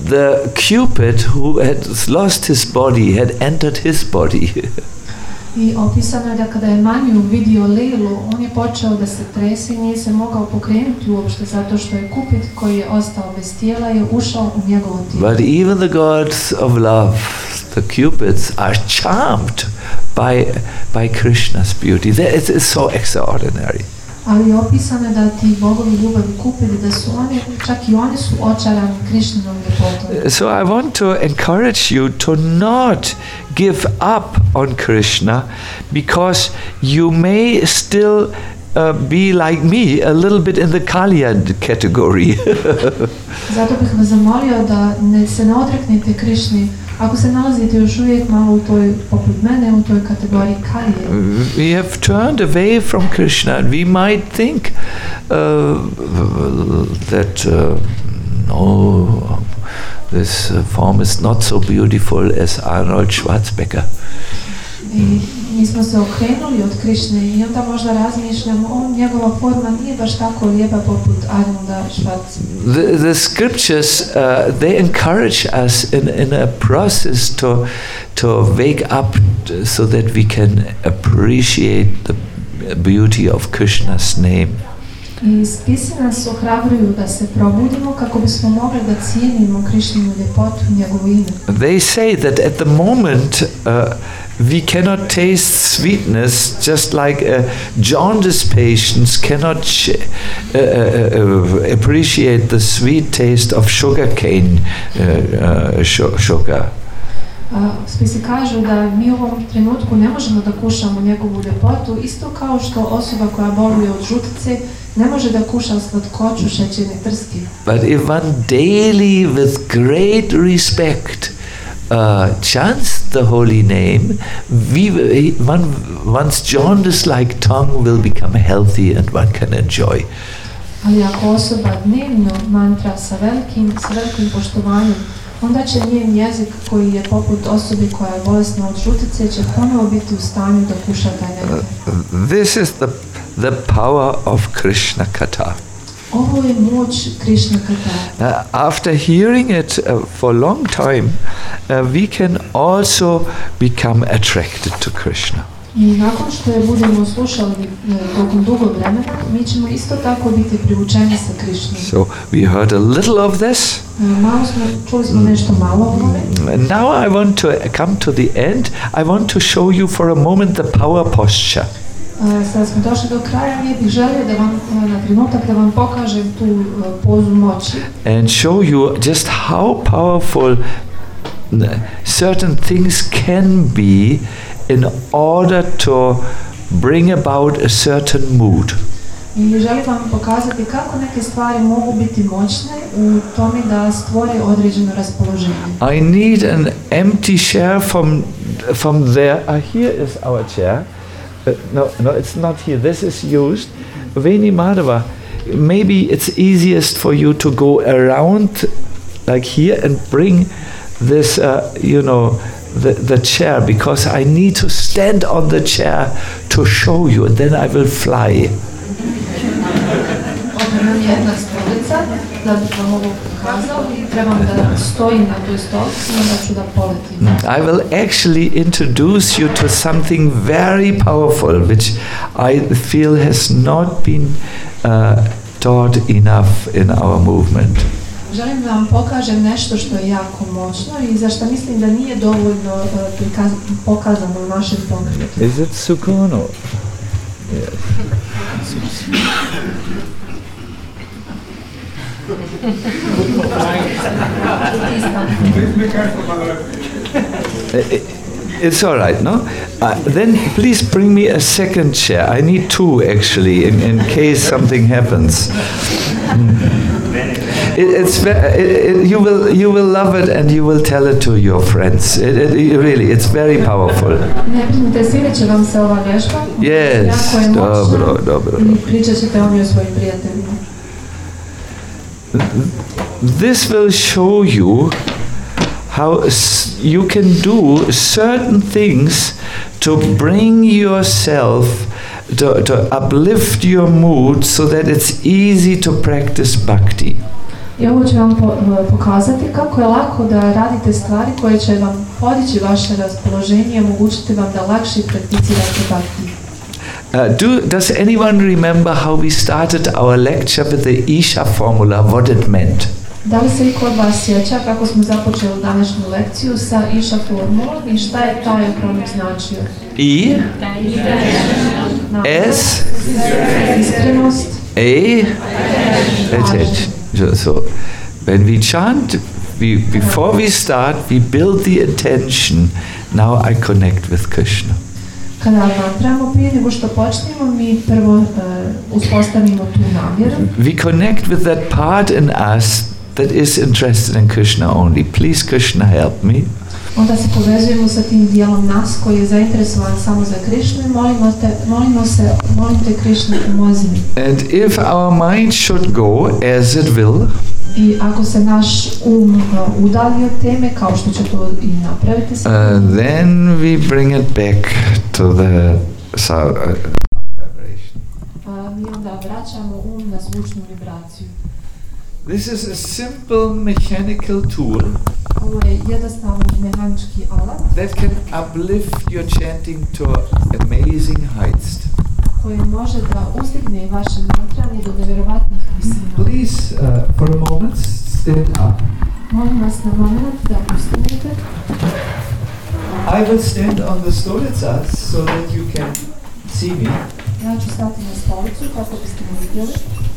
the Cupid who had lost his body had entered his body. I opisano je da kada je Manju vidio Lilu, on je počeo da se trese i nije se mogao pokrenuti uopšte zato što je Kupid koji je ostao bez tijela je ušao u njegovo tijelo. But even the gods of love, the Cupids, are charmed by by Krishna's beauty. That is so extraordinary. Ali opisano je da ti bogovi ljubavi Kupidi, da su oni, čak i oni su očarani Krišninom ljepotom. So I want to encourage you to not give up on Krishna, because you may still uh, be like me, a little bit in the Kaliya category. Zato bih vas zamolio da ne, se ne odreknete Krišni, ako se nalazite još uvijek malo u toj, poput mene, u toj kategoriji Kalije. We have turned away from Krishna, and we might think uh, that uh, no, this uh, form is not so beautiful as Arnold Schwarzenegger. I mi smo se okrenuli od Krišne i onda možda razmišljamo, o, njegova forma nije baš tako lijepa poput Arnolda Schwarzeneggera. The, the scriptures, uh, they encourage us in, in a process to, to wake up so that we can appreciate the beauty of Krishna's name. I spisi nas ohrabruju da se probudimo kako bismo mogli da cijenimo Krišninu ljepotu, njegovo ime. They say that at the moment uh, we cannot taste sweetness, just like uh, jaundice patients cannot sh- uh, uh, appreciate the sweet taste of sugar cane uh, uh, sugar. Uh, spisi kažu da mi u ovom trenutku ne možemo da kušamo njegovu ljepotu, isto kao što osoba koja boluje od žutice ne može da kuša slatkoću šećerne trski. But if one daily with great respect uh, chants the holy name, we, one, one's jaundice-like tongue will become healthy and one can enjoy. Ali ako osoba dnevno mantra sa velikim, sa velikim poštovanjem, onda će njen jezik koji je poput osobi koja je bolesna od žutice će ponovo biti u stanju da kuša taj nektar. Uh, this is the, the power of Krishna Katha. Ovo je moć Krishna Katha. Uh, after hearing it uh, for a long time, uh, we can also become attracted to Krishna. I nakon što je budemo slušali tokom dugo vremena, mi ćemo isto tako biti privučeni sa Krišnom. So we heard a little of this. Malo smo, čuli smo nešto malo o tome. And now I want to come to the end. I want to show you for a moment the power posture. Sada smo došli do kraja, ja bih želio da vam na trenutak da vam pokažem tu pozu moći. And show you just how powerful certain things can be in order to bring about a certain mood. I želim vam pokazati kako neke stvari mogu biti moćne u tome da stvore određeno raspoloženje. I need an empty chair from from there. Uh, here is our chair. Uh, no, no, it's not here. This is used. Veni Madhava. Maybe it's easiest for you to go around like here and bring this, uh, you know, The, the chair, because I need to stand on the chair to show you, and then I will fly. I will actually introduce you to something very powerful, which I feel has not been uh, taught enough in our movement. Želim da vam pokažem nešto što je jako moćno i za što mislim da nije dovoljno uh, pokazano u našem pokretu. Is it Sukono? Yes. It's all right, no? Uh, then please bring me a second chair. I need two actually, in, in case something happens. Mm. It, it's it, it, you will you will love it and you will tell it to your friends. It, it, it really, it's very powerful. Ne brinite, sviđat će vam se ova vježba. Yes, jako je moćna dobro, dobro. I pričat ćete o njoj svojim prijateljima. This will show you how you can do certain things to bring yourself, to, to uplift your mood so that it's easy to practice bhakti. I ovo ću vam po, pokazati kako je lako da radite stvari koje će vam podići vaše raspoloženje i omogućiti vam da lakše prakticirate bhakti. Uh, do, does anyone remember how we started our lecture with the Isha formula, what it meant? Da li se iko od vas sjeća kako smo započeli današnju lekciju sa Isha formulom i šta je taj akronim značio? I, S, Iskrenost, A, attention. So, when we chant, we, before we start, we build the intention, now I connect with Krishna. Kada mantramo, prije nego što počnemo, mi prvo uh, uspostavimo tu namjeru. We connect with that part in us that is interested in Krishna only. Please, Krishna, help me. Onda se povezujemo sa tim dijelom nas koji je zainteresovan samo za Krishnu i molimo, te, molimo se, molim te Krishna, pomozi mi. And if our mind should go as it will, I ako se naš um uh, udalji od teme, kao što će to i napraviti se, uh, then we bring it back to the sound, uh, vibration. uh, mi onda vraćamo um na zvučnu vibraciju. This is a simple mechanical tool Ovo je jednostavan mehanički alat that can uplift your chanting to amazing heights. koji može da uzdigne vaše mantranje do nevjerovatnih visina. Please, uh, for a moment, stand up. Molim vas na moment da ustanete. I will stand on the stolica so that you can see me. Ja ću stati na stolicu kako biste me vidjeli.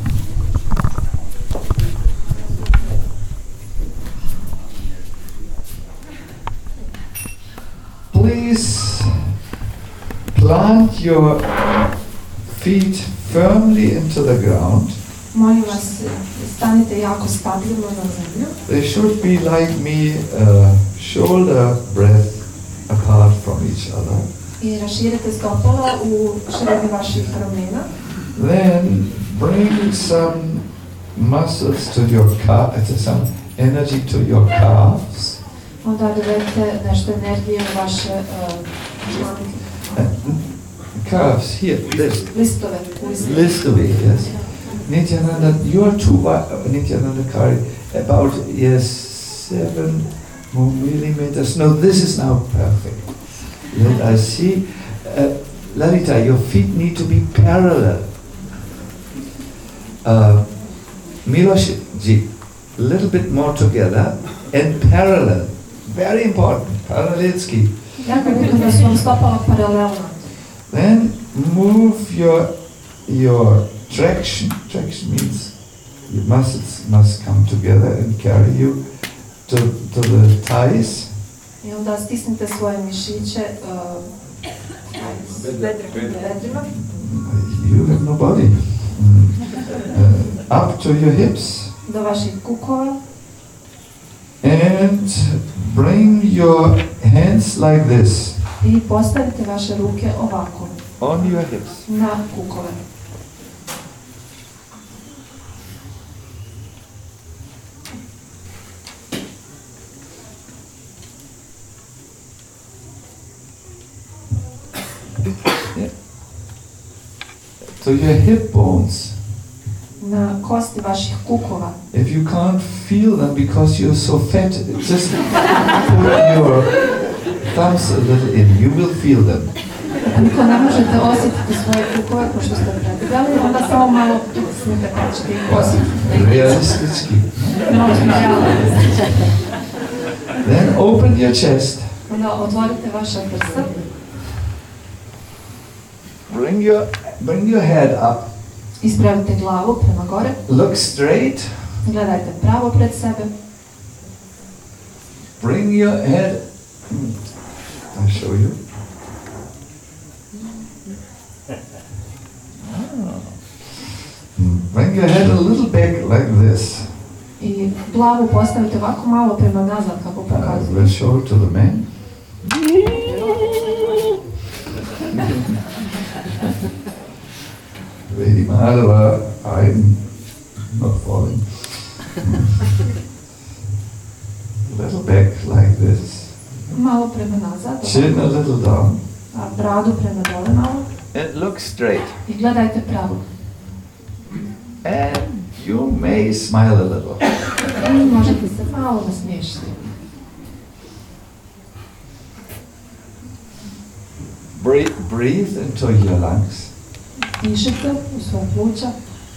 Please plant your feet firmly into the ground. Molim vas, stanite jako stabilno na zemlju. They should be like me, uh, shoulder breadth apart from each other. I raširite stopala u širini vaših ramena. Then bring some muscles to your calves, some energy to your calves. Onda dovedite nešto energije u vaše uh, članke. Calves, here, this. Listove. Listove. Listove, yes. Nityananda, you are too wide, Nityananda Kari, about, yes, seven more millimeters. No, this is now perfect. Let us see. Uh, Lalita, your feet need to be parallel. Uh, Milosh ji, a little bit more together and parallel. Very important, parallelski. Jako bitno da su vam stopala paralelno. Then move your your traction. Traction means your muscles must come together and carry you to to the thighs. I onda stisnite svoje mišiće uh, bedrima. You have no body. Mm. Uh, up to your hips. Do vaših kukova. And bring your hands like this. I postavite vaše ruke ovako. On your hips. Na kukove. Yeah. To your hip bones. Na kosti vaših kukova. If you can't feel them because you're so fat, just put your thumbs a little in. You will feel them. Ako ne možete osjetiti svoje kukove pošto ste predvidjeli, onda samo malo pritisnite pa ćete ih osjetiti. Realistički. Možda realistički. Then open your chest. Onda otvorite vaša prsa. Bring your bring your head up. Ispravite glavu prema gore. Look straight. Gledajte pravo pred sebe. Bring your head. I'll show you. Bring your head a little back like this. I glavu postavite ovako malo prema nazad kako I pokazuje. will show it to the man. Lady Madhava, I'm not falling. A little back like this. Malo prema nazad. Chin a little down. A bradu prema dole malo. And look straight. I gledajte pravo. And you may smile a little. Možete se malo nasmiješiti. Breathe, breathe into your lungs. Dišite u svoje pluća.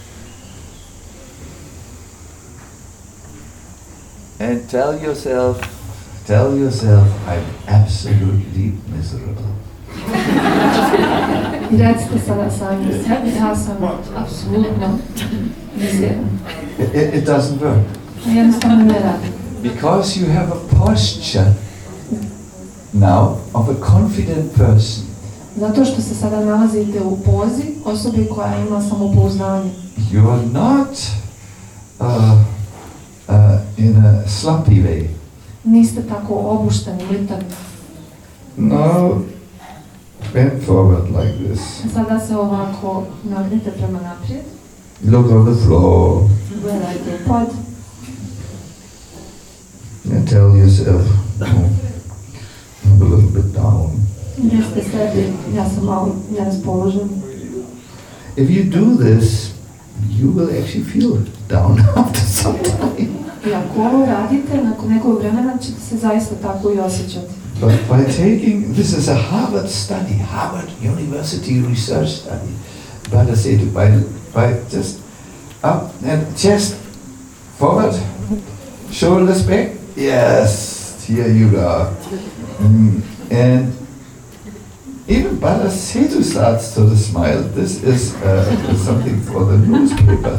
And tell yourself, tell yourself, I'm absolutely miserable. I recite sada sami sebi, ja sam apsolutno mizeran. It, it, it doesn't work. Jednostavno ne radi. Because you have a posture now of a confident person. Zato što se sada nalazite u pozi osobe koja ima samopouzdanje. You are not uh, uh, in a slumpy way. Niste tako obušteni, mlitavi. No, bend forward like this. Sada se ovako nagnite prema naprijed. Look on the floor Gledajte u pod. and tell yourself, oh, I'm a little bit down. Recite sebi, ja sam malo neraspoložen. If you do this, you will actually feel down after some time. I ako ovo radite, nakon nekog vremena ćete se zaista tako i osjećati. But by taking, this is a Harvard study, Harvard University research study, but I say to by, by just up and chest forward, shoulders back, yes, here you go. Mm, and even Bala Setu starts to smile. This is uh, something for the newspaper.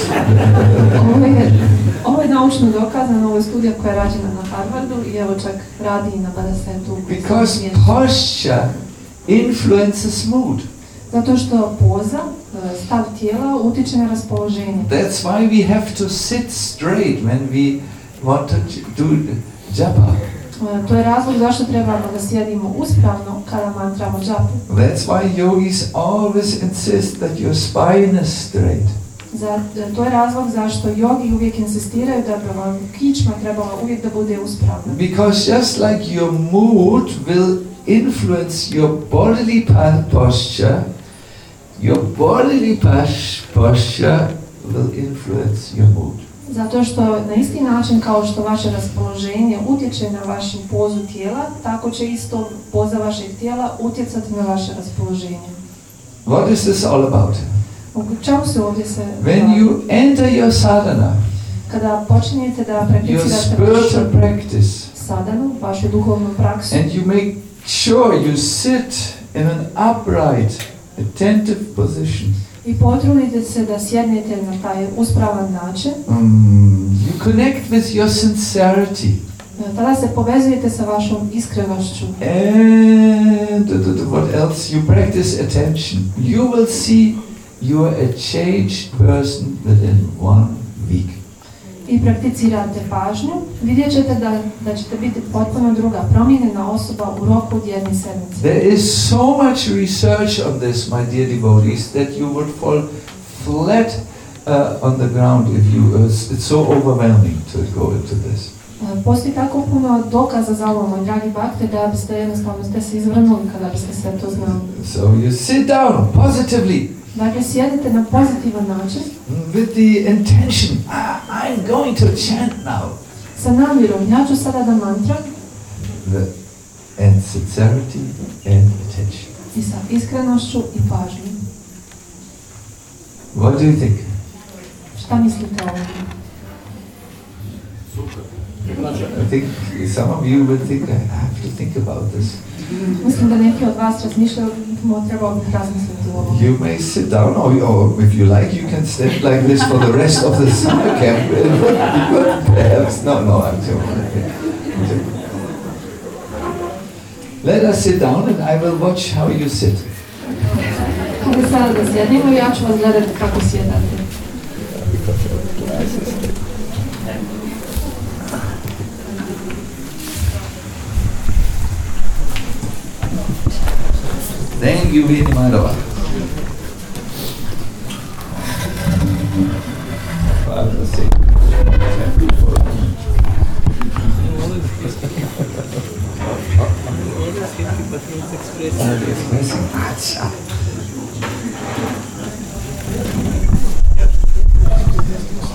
Ovo je, ovo je naučno dokazano, ovo je studija koja je rađena na Harvardu i evo čak radi i na Badasetu. Because posture influences mood. Zato što poza, stav tijela, utiče na raspoloženje. That's why we have to sit straight when we want to do japa. To je razlog zašto trebamo da sjedimo uspravno kada mantramo džapu. That's why yogis always insist that your spine is straight. Za, to je razlog zašto jogi uvijek insistiraju da bi vam kičma trebala uvijek da bude uspravna. Because just like your mood will influence your bodily posture, your bodily posture will influence your mood. Zato što na isti način kao što vaše raspoloženje utječe na vašu pozu tijela, tako će isto poza vašeg tijela utjecati na vaše raspoloženje. What is this all about? O čemu se ovdje se... When you enter your sadhana, kada počinjete da your prakticirate spiritual vašu practice, sadhanu, vašu duhovnu praksu, and you make sure you sit in an upright, attentive position, i potrudite se da sjednete na taj uspravan način, mm, you connect with your sincerity. Tada se povezujete sa vašom iskrenošću. And what else? You practice attention. You will see you are a changed person within one week. I prakticirate pažnju, vidjet ćete da, da ćete biti potpuno druga, promijenjena osoba u roku od jedne sedmice. There is so much research on this, my dear devotees, that you would fall flat uh, on the ground if you. Uh, it's so overwhelming to go into this. Postoji tako puno dokaza za ovo, moj dragi bakte, da biste jednostavno ste se izvrnuli kada biste sve to znali. So you sit down positively. Dakle, sjedite na pozitivan način. With the intention, ah, I'm going to chant now. Sa namjerom, ja ću sada da mantram. The, and sincerity and attention. I sa iskrenošću i pažnjom. What do you think? Šta mislite o ovome? I think some of you will think, I have to think about this. Mislim da neki od vas razmišljaju, trebao bih razmisliti o ovome. You may sit down, or, or if you like, you can stand like this for the rest of the summer camp. It would be good, perhaps. No, no, I'm joking. Let us sit down and I will watch how you sit. Hajde sada da sjednimo i ja ću vas gledati kako sjedate. Thank you very much. Father, say, thank you for expressing. Acha.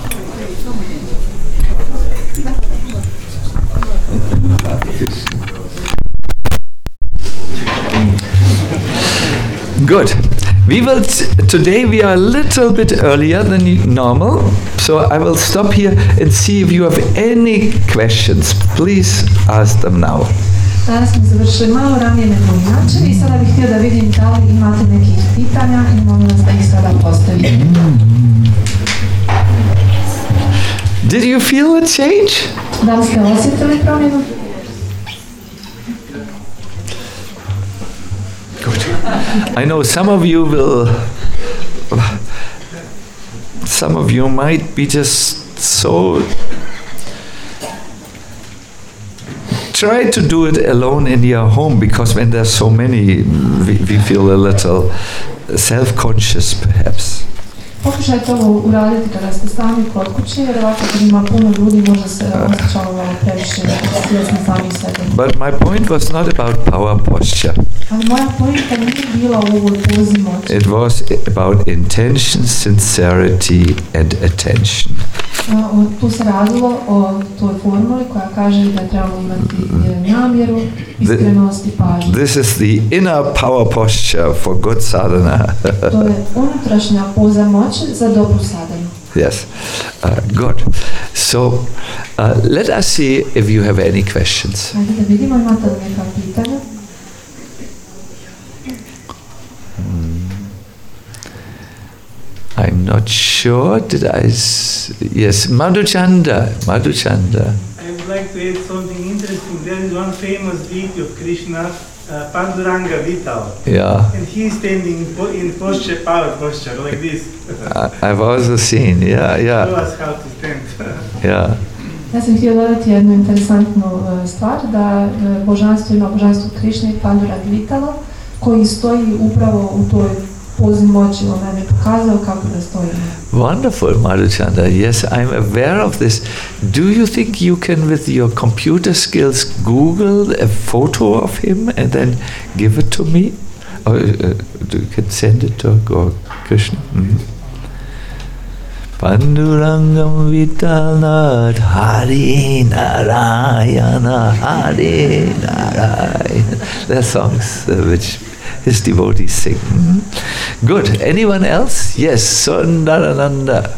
Good. We will t- today we are a little bit earlier than normal, so I will stop here and see if you have any questions. Please ask them now. Danas smo završili malo ranije nego inače i sada bih htio da vidim da li imate nekih pitanja i molim vas da ih sada postavite. Did you feel a change? Da li ste osjetili promjenu? Good. I know some of you will, some of you might be just so, try to do it alone in your home, because when there's so many, we, we feel a little self-conscious perhaps. Pokušajte ovo uraditi kada ste sami kod kuće, jer ovako kad ima puno ljudi možda se osjećamo malo previše svjesni sami sebe. But my point was not about power posture. Ali moja pojenta nije bila u ovoj pozi moći. It was about intention, sincerity and attention. Uh, tu se radilo o toj formuli koja kaže da trebamo imati namjeru, iskrenost i pažnju. This is the inner power posture for good sadhana. To je unutrašnja poza moći za dobru sadhanu. Yes, uh, good. So uh, let us see if you have any questions. Ajde da vidimo, imate li neka pitanja? I'm not sure. Did I? S- yes, Madhuchanda. Madhuchanda. I would like to add something interesting. There is one famous deity of Krishna, uh, Panduranga Vital. Yeah, And he is standing in, po- in posture, power posture, like this. I, I've also seen. Yeah, Show yeah, us how to stand. yeah. Ja sam htio dodati jednu interesantnu uh, stvar, da uh, božanstvo ima božanstvo Krišne i Pandurang Vitala, koji stoji upravo u toj pozi moći. On nam je pokazao kako da stojimo. Wonderful, Madhuchanda. Yes, I'm aware of this. Do you think you can, with your computer skills, Google a photo of him and then give it to me? Or uh, you can send it to Gaur Krishna? Mm-hmm. Pandurangam Vitalnath Hari Narayana Hari Narayana. They're songs uh, which his devotees sing. Mm-hmm. Good. Anyone else? Yes, Sundarananda.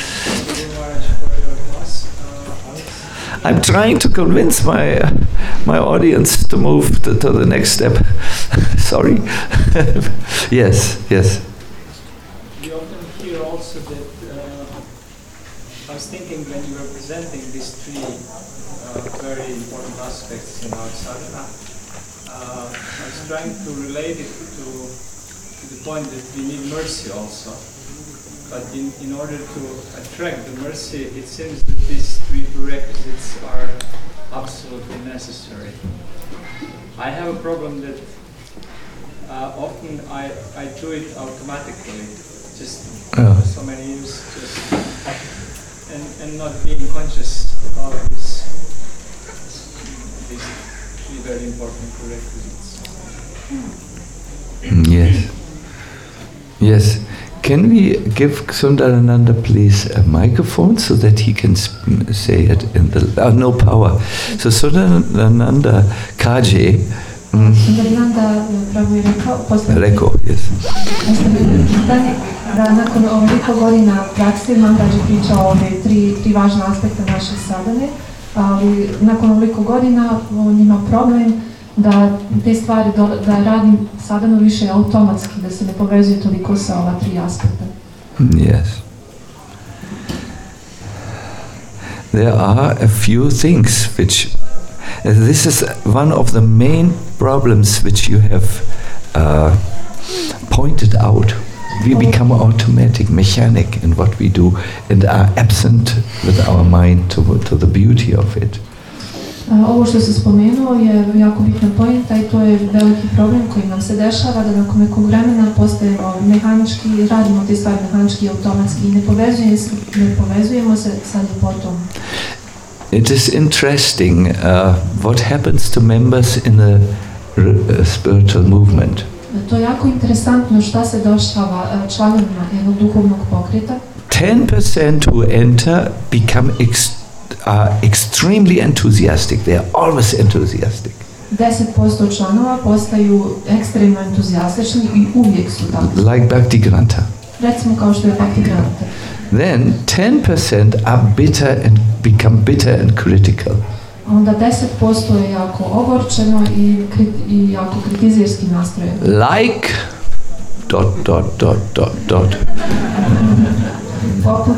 I'm trying to convince my uh, my audience to move to, to the next step. Sorry. Yes, yes. We often hear also that, uh, I was thinking when you were presenting these three uh, very important aspects in our sadhana, uh, I was trying to relate it to, to the point that we need mercy also. But in, in order to attract the mercy, it seems that these three prerequisites are absolutely necessary. I have a problem that uh, often I, I do it automatically, just Oh. for so many years, just and, and not being conscious about this, these three very important prerequisites. Yes. Yes. Can we give Sundarananda, please, a microphone so that he can sp- say it in the... Oh, no power. So Sundarananda Kaje... Mm, Sundarananda Prabhu je rekao, postavio Reko, yes. pitanje, da nakon ovoliko godina prakse Maharaj je pričao o ove tri, tri važne aspekta naše sadhane, ali nakon ovoliko godina on ima problem da te stvari, do, da radim sadhanu više automatski, da se ne povezuje toliko sa ova tri aspekta. Yes. There are a few things which... Uh, this is one of the main problems which you have uh, pointed out. We become automatic, mechanic in what we do and are absent with our mind to, to the beauty of it. Uh, ovo što se spomenuo je jako bitna pojenta i to je veliki problem koji nam se dešava, da nakon nekog vremena postajemo mehanički, radimo te stvari mehanički i automatski i ne povezujemo se, ne povezujemo se sa ljepotom. It is interesting uh, what happens to members in the uh, spiritual movement. To je jako interesantno šta se dešava uh, članovima jednog duhovnog pokreta. ten percent who enter become ex- are extremely enthusiastic. They are always enthusiastic. deset posto članova postaju ekstremno entuzijastični i uvijek su tako. Like Bhaktigrantha. Recimo kao što je Bhaktigrantha. Then ten percent are bitter and become bitter and critical. Onda deset posto je jako ogorčeno i, krit, i jako kritizirski nastrojeno. Like dot dot dot dot dot. Poput.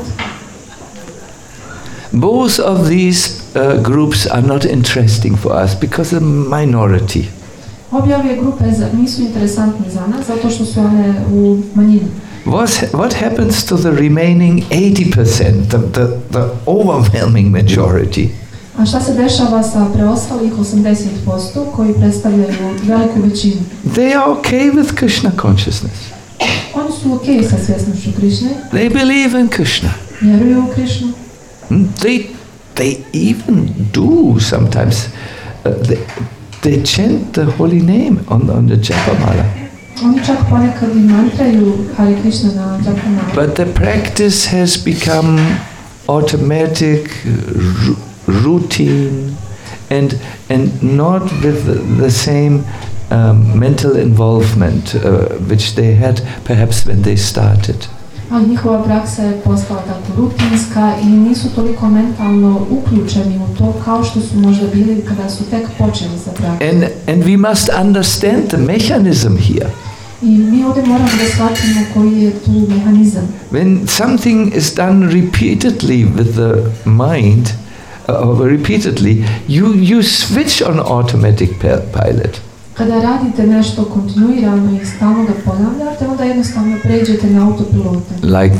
Both of these uh, groups are not interesting for us because of minority. Obje ove grupe nisu interesantne za nas zato što su one u manjini. What, what happens to the remaining eighty percent, the, the, the overwhelming majority? A šta se dešava sa preostalih osamdeset posto koji predstavljaju veliku većinu? They are okay with Krishna consciousness. Oni su okej sa svjesnošću Krišne. They believe in Krishna. Vjeruju u Krišnu. They, they even do sometimes. Uh, they, they chant the holy name on, on the Japamala. Oni čak ponekad i mantraju Hare Krishna na Japamala. But the practice has become automatic, r- routine, and and not with the, the same um, mental involvement uh, which they had perhaps when they started. Ali njihova praksa je postala tako rutinska i nisu toliko mentalno uključeni u to kao što su možda bili kada su tek počeli sa praksom. And and we must understand the mechanism here. I mi ovdje moramo da shvatimo koji je tu mehanizam. When something is done repeatedly with the mind, uh, repeatedly, you you switch on automatic pilot. Kada radite nešto kontinuirano i stalno ga ponavljate, onda jednostavno pređete na autopilota. Like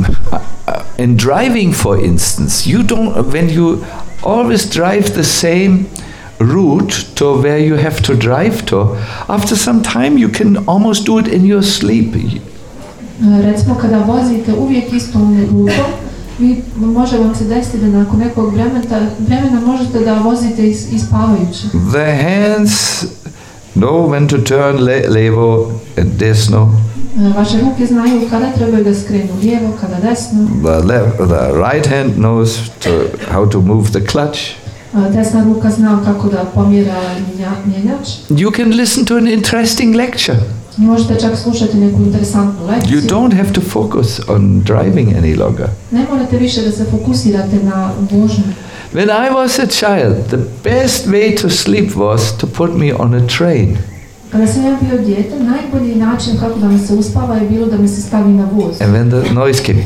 in driving, for instance, you don't, when you always drive the same route to where you have to drive to, after some time you can almost do it in your sleep. Recimo kada vozite uvijek istom rutom, vi može vam se desiti da nakon nekog vremena, vremena možete da vozite is, ispavajući. The hands know when to turn le- levo and desno. Vaše ruke znaju kada trebaju da skrenu lijevo, kada desno. The left, the right hand knows to, how to move the clutch. Desna ruka zna kako da pomjera mjenjač. You can listen to an interesting lecture. Možete čak slušati neku interesantnu lekciju. You don't have to focus on driving any longer. Ne morate više da se fokusirate na vožnju. When I was a child, the best way to sleep was to put me on a train. Kada sam ja bio dijete, najbolji način kako da me se uspava je bilo da me se stavi na voz. And when the noise came,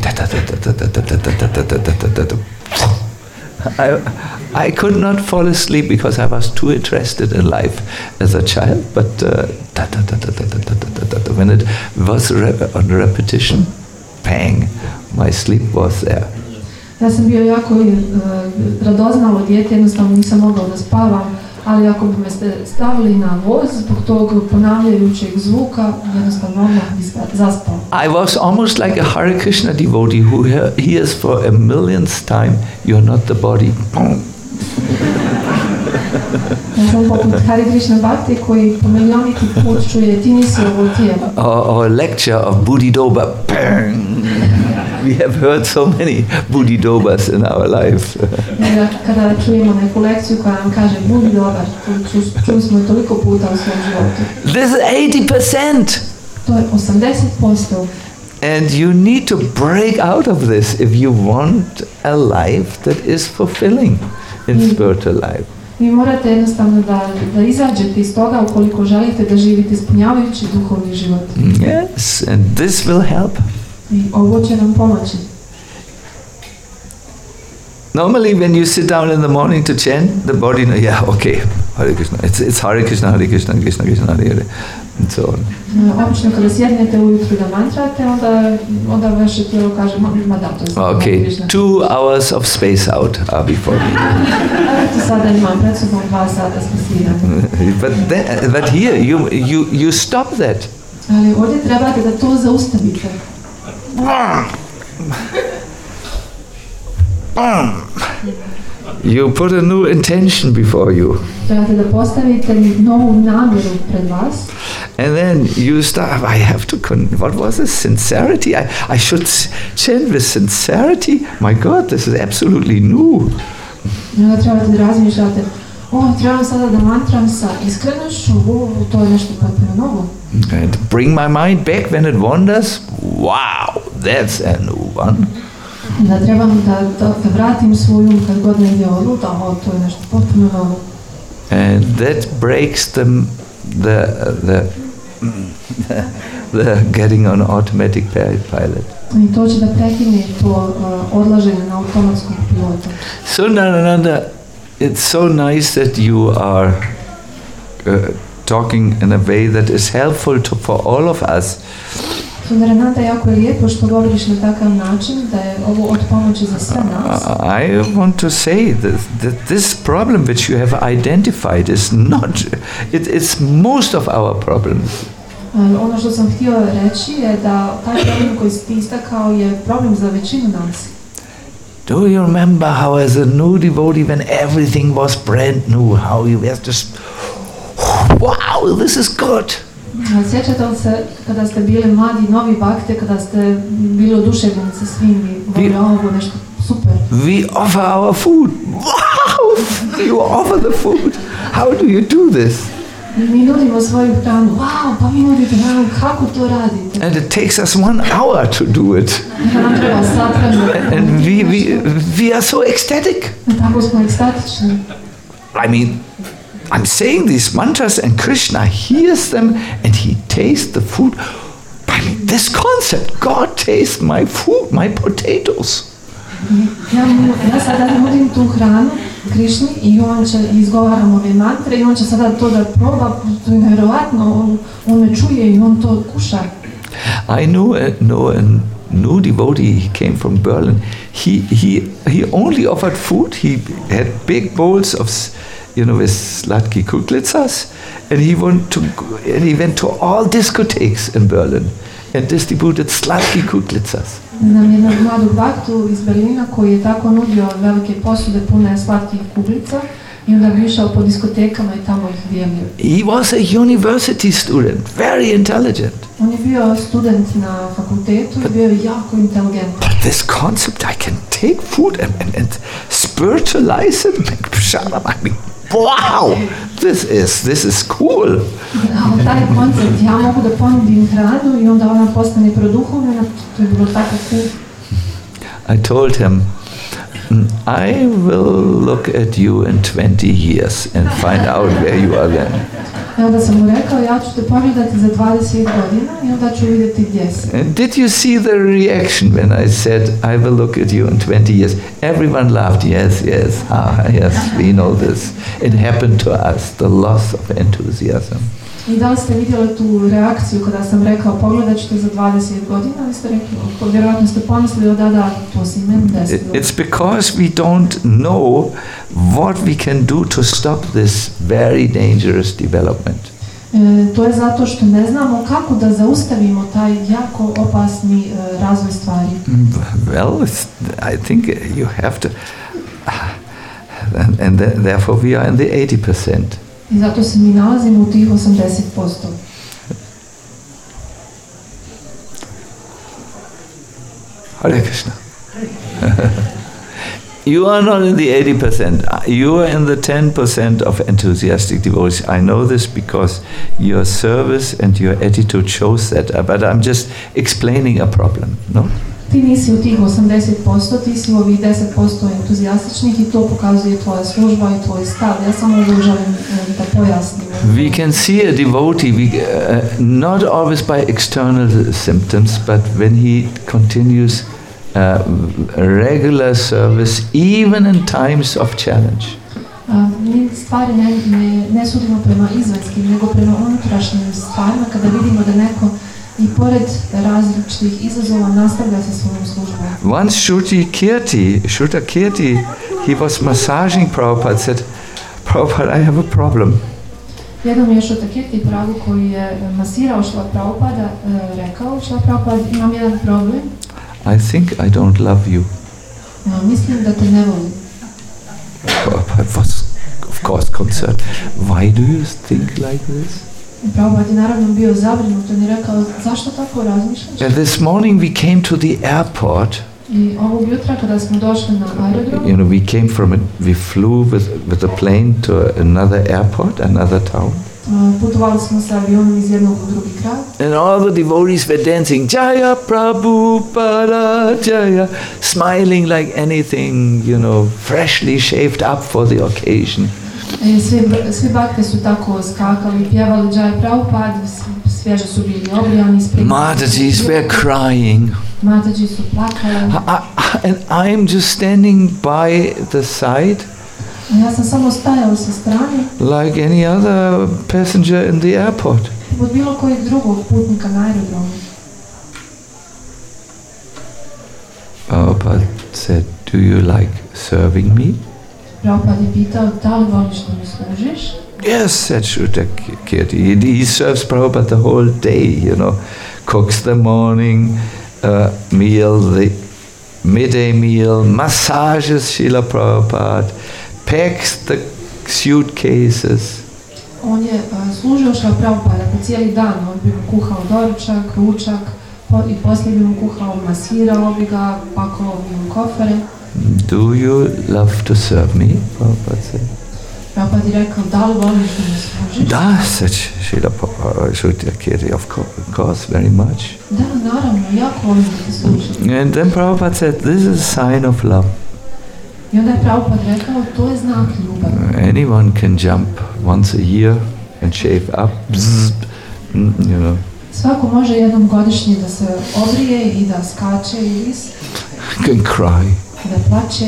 I, I could not fall asleep because I was too interested in life as a child. But uh, when it was rep- on repetition, bang, my sleep was there. Ja sam bio jako uh, radoznalo dijete, jednostavno nisam mogao da spavam, ali ako bi me ste stavili na voz zbog tog ponavljajućeg zvuka, jednostavno odmah bi zaspao. I was almost like a Hare Krishna devotee who he- hears for a millionth time, "You're not the body." Ja sam poput Hare Krishna Bhakti koji po milioniti put čuje ti nisi ovo tijelo. Or, or a lecture of Bodhidharma, bang. We have heard so many Bodhidharmas in our life. Jer kada čujemo neku lekciju koja nam kaže budi dobar, čuli, čuli smo je toliko puta u svom životu. This is eighty percent. To je osamdeset posto. And you need to break out of this if you want a life that is fulfilling in spiritual life. Vi morate jednostavno da, da izađete iz toga ukoliko želite da živite ispunjavajući duhovni život. Yes, and this will help. I ovo će nam pomoći. Normally when you sit down in the morning to chant, the body knows, yeah, okay, Hare Krishna. It's, it's Hare Krishna, Hare Krishna, Krishna Krishna, Hare Hare, and so on. Obično kada sjednete ujutru da mantrate, onda, onda vaše tijelo kaže, ma, ma da, to je Hare Okay, Krishna. two hours of space out are before me. Eto sada imam pred sobom dva sata spasiranja. but, then, but here, you, you, you stop that. Ali ovdje trebate da to zaustavite. You put a new intention before you. Trebate da postavite novu namjeru pred vas. And then you start, I have to, con- what was this? Sincerity? I, I should s- chant with sincerity? My God, this is absolutely new. I onda trebate da razmišljate, O, trebam sada da mantram sa iskrenošću, o, to je nešto potpuno novo. And bring my mind back when it wanders. Wow, that's a new one. Da trebam da, da, da vratim svoju um kad god negdje odluta, o, to je nešto potpuno novo. And that breaks the the the, the getting on automatic pilot. I to će da prekine to uh, odlaženje na automatskog pilota. So Narananda, it's so nice that you are uh, talking in a way that is helpful to, for all of us. Sundarananda, jako je lijepo što govoriš na takav način da je ovo od pomoći za sve nas. Uh, I want to say that, that this problem which you have identified is not, it, it's most of our problems. Um, ono što sam htio reći je da taj problem koji si istakao je problem za većinu nas. Do you remember how as a new devotee when everything was brand new, how you were just, wow, this is good. Sjećate li se kada ste bili mladi, novi bakte, kada ste bili oduševljeni sa svim i govorili ovo nešto super? We offer our food. Wow! You offer the food. How do you do this? Mi nudimo svoju hranu. Wow, pa vi nudite hranu, kako to radite? And it takes us one hour to do it. Nam treba sat vremena. And we, we, we are so ecstatic. Tako smo ekstatični. I mean, I'm saying these mantras and Krishna hears them and he tastes the food. I mean, this concept, God tastes my food, my potatoes. Ja, ja sada nudim tu hranu Krišni i on će izgovaram ove mantre i on će sada to da proba, to je nevjerovatno, on, on me čuje i on to kuša. I know a, know a new devotee, he came from Berlin. He, he, he only offered food, he had big bowls of, you know, with slatki kuklitsas, and he went to and he went to all discotheques in Berlin and distributed slatki kuklitsas. Znam jednog mladog baktu iz Berlina koji je tako nudio velike posude pune slatkih kuglica i onda bi išao po diskotekama i tamo ih dijelio. He was a university student, very intelligent. On je bio student na fakultetu i bio je jako inteligentan. But this concept, I can take food and, and, and spiritualize it, make pshara, I mean, wow, this is, this is cool. Taj koncept, ja mogu da ponudim hranu i onda ona postane produhovljena, to je bilo tako cool. I told him, I will look at you in twenty years and find out where you are then. I onda sam mu rekao, ja ću te pogledati za dvadeset godina i onda ću vidjeti gdje si. And did you see the reaction when I said, I will look at you in twenty years? Everyone laughed, yes, yes, ah, yes, we know this. It happened to us, the loss of enthusiasm. I da li ste vidjeli tu reakciju kada sam rekao, pogledat ću te za dvadeset godina, ali ste rekli, vjerojatno ste pomislili, da, da, to si meni desilo. It's because we don't know what we can do to stop this very dangerous development. E, to je zato što ne znamo kako da zaustavimo taj jako opasni e, razvoj stvari. Well, I think you have to, and, and th- therefore we are in the eighty percent. I zato se mi nalazimo u tih osamdeset posto. Hare Krishna. You are not in the eighty percent. You are in the ten percent of enthusiastic devotees. I know this because your service and your attitude shows that. But I'm just explaining a problem, no? Ti nisi u tih osamdeset posto, ti si u ovih deset posto entuzijastičnih i to pokazuje tvoja služba i tvoj stav. Ja samo ovo želim da pojasnim. We can see a devotee, we, uh, not always by external symptoms, but when he continues uh, regular service, even in times of challenge. Mi stvari ne, ne, ne sudimo prema izvanskim, nego prema unutrašnjim stvarima, kada vidimo da neko i pored različitih izazova nastavlja sa svojom službom. Once Shruti Kirti, Shruta Kirti, he was massaging Prabhupada, said, Prabhupada, I have a problem. Jednom je Shruta Kirti Prabhu koji je masirao Šrila Prabhupada rekao, Šrila Prabhupada, imam jedan problem. I think I don't love you. Ja, mislim da te ne volim. Prabhupada was, of course, concerned. Why do you think like this? Prabhupada je naravno bio zabrinut, on je rekao, zašto tako razmišljaš? And this morning we came to the airport. I I ovog jutra kada smo došli na aerodrom, you know, we came from it, we flew with, with a plane to another airport, another town. uh, putovali smo sa avionom iz jednog u drugi grad. And all the devotees were dancing, Jaya Prabhupada Jaya, smiling like anything, you know, freshly shaved up for the occasion. I svi, svi bakte su tako skakali, pjevali Jai Prabhupada, svježe su bili obrijani, spremni. Matajis were crying. Mataji su plakali. I, I, and I'm just standing by the side Ja sam samo stajala sa strane, like any other passenger in the airport. od bilo kojeg drugog putnika na aerodromu. Prabhupada said, do you like serving me? Prabhupada je pitao, da li voliš da mi služiš? Yes, said Shruta Kirti. He, he serves Prabhupada the whole day, you know, cooks the morning uh, meal, the midday meal, massages Srila Prabhupada, packs the suitcases. On je uh, služio Šrila Prabhupada po cijeli dan, on bi mu kuhao doručak, ručak, po, i poslije bi mu kuhao, masirao bi ga, pakovao bi mu kofere. Do you love to serve me? Prabhupada said. Prabhupada je rekao, da li voliš da mi služiš? Da, said Srila Shruta Kirti, of course, very much. Da, naravno, jako volim da ti služim. And then Prabhupada said, this is a sign of love. I onda je Prabhupada rekao, to je znak ljubavi. Anyone can jump once a year and shave up, bzzz, you know. Svako može jednom godišnje da se obrije i da skače i vis, Can cry. i da plače.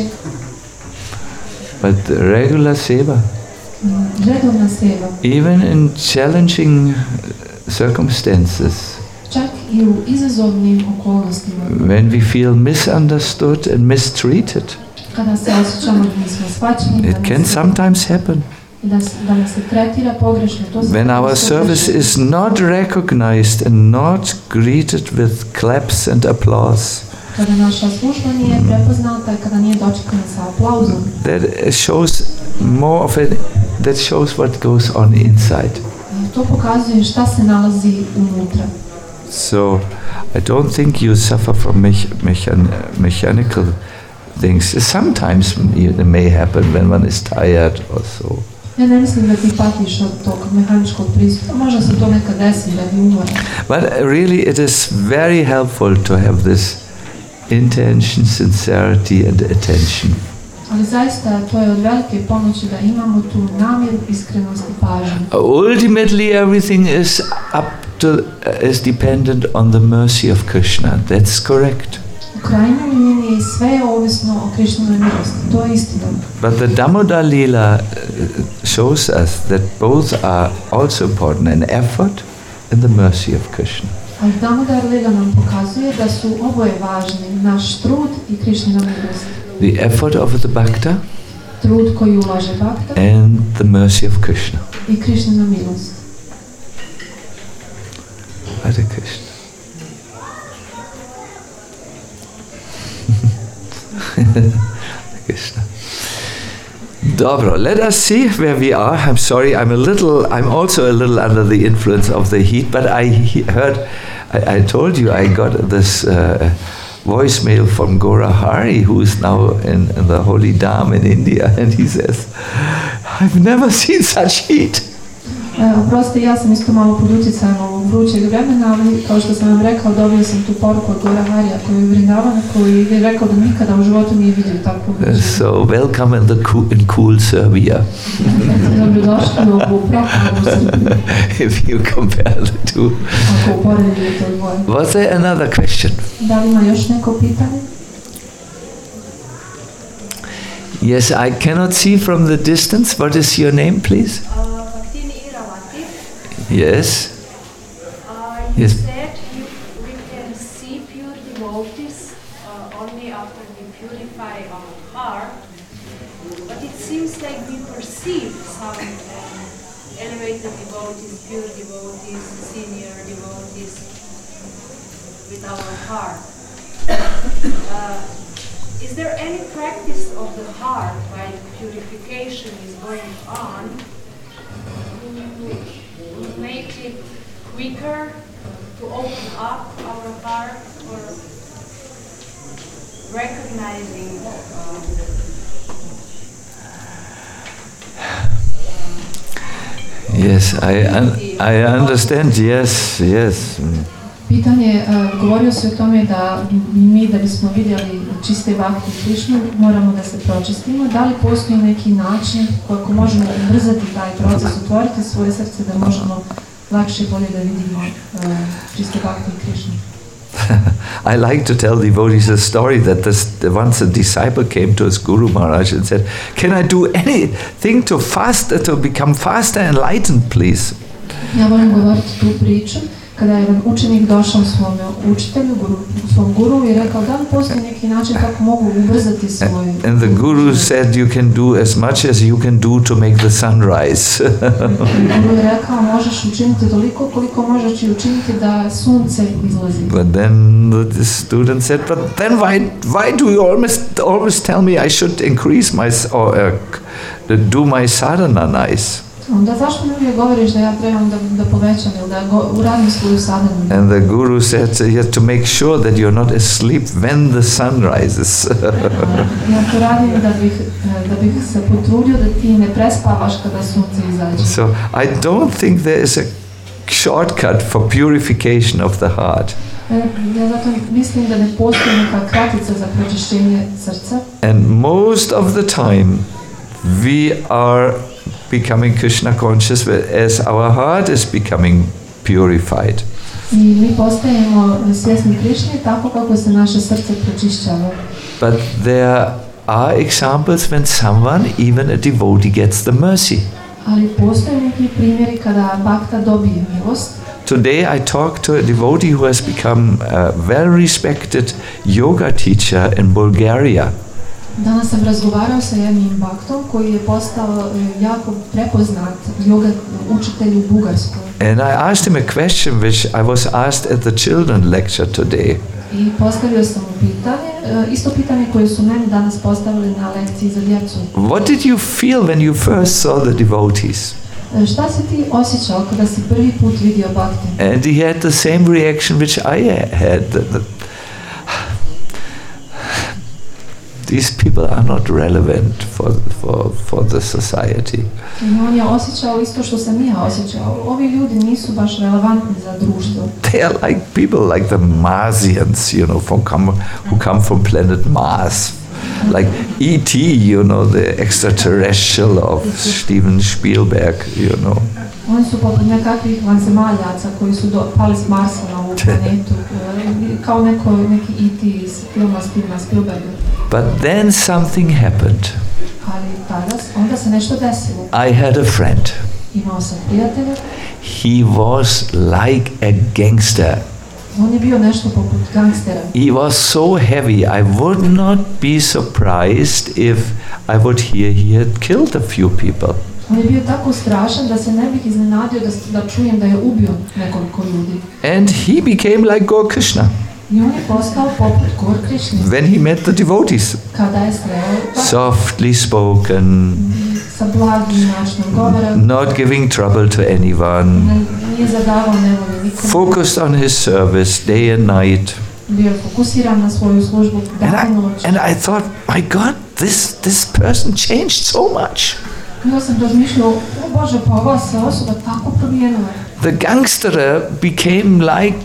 But regular seva, Redovna seva, even in challenging circumstances, čak i u izazovnim okolnostima, when we feel misunderstood and mistreated, kada se osjećamo da nismo shvaćeni, da it nas can se- sometimes happen. da, s- da nas se tretira pogrešno. To se When our to se service dešava. is not recognized and not greeted with claps and applause, Kada naša služba nije prepoznata i kada nije dočekana sa aplauzom, that shows more of it, that shows what goes on inside. to pokazuje šta se nalazi unutra. So I don't think you suffer from mech- mechan- mechanical things. Sometimes it may happen when one is tired or so. Ja ne mislim da ti patiš od tog mehaničkog pristupa. Možda se to nekad desi da ti umora. But really it is very helpful to have this intention, sincerity and attention. Ali zaista to je od velike pomoći da imamo tu namjeru, iskrenost i pažnju. Ultimately everything is up to, uh, is dependent on the mercy of Krishna. That's correct. U krajnjoj liniji sve je ovisno o Krišnovoj milosti. To je istina. But the Damodar Leela uh, shows us that both are also important, an effort and the mercy of Krishna. Ali Damodar Lila nam pokazuje da su oboje važni. Naš trud i Krišnina milost. The effort of the Bhakta Trud koji ulaže Bhakta and the mercy of Krishna. i Krišnina milost. Hare Krishna. Krishna. Dobro, let us see where we are. I'm sorry, I'm a little, I'm also a little under the influence of the heat, but I he- heard, I, I told you I got this uh, voicemail from Gora Hari, who is now in, in the Holy Dham in India, and he says, I've never seen such heat. E, oprosti, ja sam isto malo pod utjecajem ovog vrućeg vremena, ali kao što sam vam rekao, dobio sam tu poruku od Gora Harija koji je Vrindavana, koji je rekao da nikada u životu nije vidio takvu Uh, vrućinu. So welcome in the cool, in cool Serbia. Dobrodošli u ovu propalu Srbiju, If you compare the two. ako uporedite to dvoje. Was there another question? Da li ima još neko pitanje? Yes, I cannot see from the distance. What is your name, please? Bhaktini Iravati, Yes. uh, you Yes. said you, we can see pure devotees uh, only after we purify our heart, but it seems like we perceive some um, elevated devotees, pure devotees, senior devotees with our heart. Uh, is there any practice of the heart while purification is going on to make it quicker, to open up our heart, or recognizing um, Yes, I un- I understand. Yes, yes. Mm. Pitanje, uh, govorio se o tome da mi da bismo vidjeli čiste Bhakti Krišnu moramo da se pročistimo. Da li postoji neki način kako možemo ubrzati taj proces, otvoriti svoje srce da možemo lakše bolje da vidimo uh, čiste Bhakti Krišnu? I like to tell devotees a story that this, once a disciple came to his Guru Maharaj and said, "Can I do anything to fast, to become faster enlightened, please?" Ja volim govoriti tu priču kada je jedan učenik došao svom učitelju, guru, svom guru i rekao da li postoji neki način kako mogu ubrzati svoj... And the Guru said, "You can do as much as you can do to make the sun rise." Guru je rekao, možeš učiniti toliko koliko možeš i učiniti da sunce izlazi. But then the student said, "But then why why do you always always tell me I should increase my s- or uh, do my sadhana nice?" Onda zašto mi uvijek govoriš da ja trebam da, da povećam ili da go, uradim svoju sadhanu? And the Guru said, "You have to make sure that you're not asleep when the sun rises." Ja to radim da bih, da bih se potrudio da ti ne prespavaš kada sunce izađe. So I don't think there is a shortcut for purification of the heart. Ja zato mislim da ne postoji neka kratica za pročišćenje srca. And most of the time we are becoming Krishna conscious as our heart is becoming purified. I mi postajemo svjesni Krišne tako kako se naše srce pročišćava. But there are examples when someone, even a devotee, gets the mercy. Ali postoje neki primjeri kada bhakta dobije milost. Today I talked to a devotee who has become a well-respected yoga teacher in Bulgaria. Danas sam razgovarao sa jednim bhaktom koji je postao jako prepoznat yoga učitelj u Bugarskoj. And I asked him a question which I was asked at the children lecture today. I postavio sam mu pitanje, isto pitanje koje su meni danas postavili na lekciji za djecu. What did you feel when you first saw the devotees? Šta si ti osjećao kada si prvi put vidio bhakti? And he had the same reaction which I had. That, that these people are not relevant for, for, for the society. I on je osjećao isto što sam ja osjećao. Ovi ljudi nisu baš relevantni za društvo. They are like people like the Marsians, you know, from come, who come from planet Mars. Like E T, you know, the extraterrestrial of Steven Spielberg, you know. Oni su poput nekakvih vanzemaljaca koji su do, pali s Marsa na ovu planetu, kao neko, neki E T iz filma Stevena Spielberga. But then something happened. Ali tada, onda se nešto desilo. I had a friend. Imao sam prijatelja. He was like a gangster. On je bio nešto poput gangstera. He was so heavy, I would not be surprised if I would hear he had killed a few people. On je bio tako strašan da se ne bih iznenadio da, da čujem da je ubio nekoliko ljudi. And he became like Gaur Krishna. I on je postao poput Gaur Krishne. When he met the devotees. Kada je sreo Softly spoken. Sa blagim načinom govora. Not giving trouble to anyone. Nije zadavao nevolje nikom. Focused on his service day and night. Bio je fokusiran na svoju službu dan i noć. And I thought, my God, this, this person changed so much. Ja sam razmišljao, o Bože, pa ova se osoba tako promijenila. The gangster became like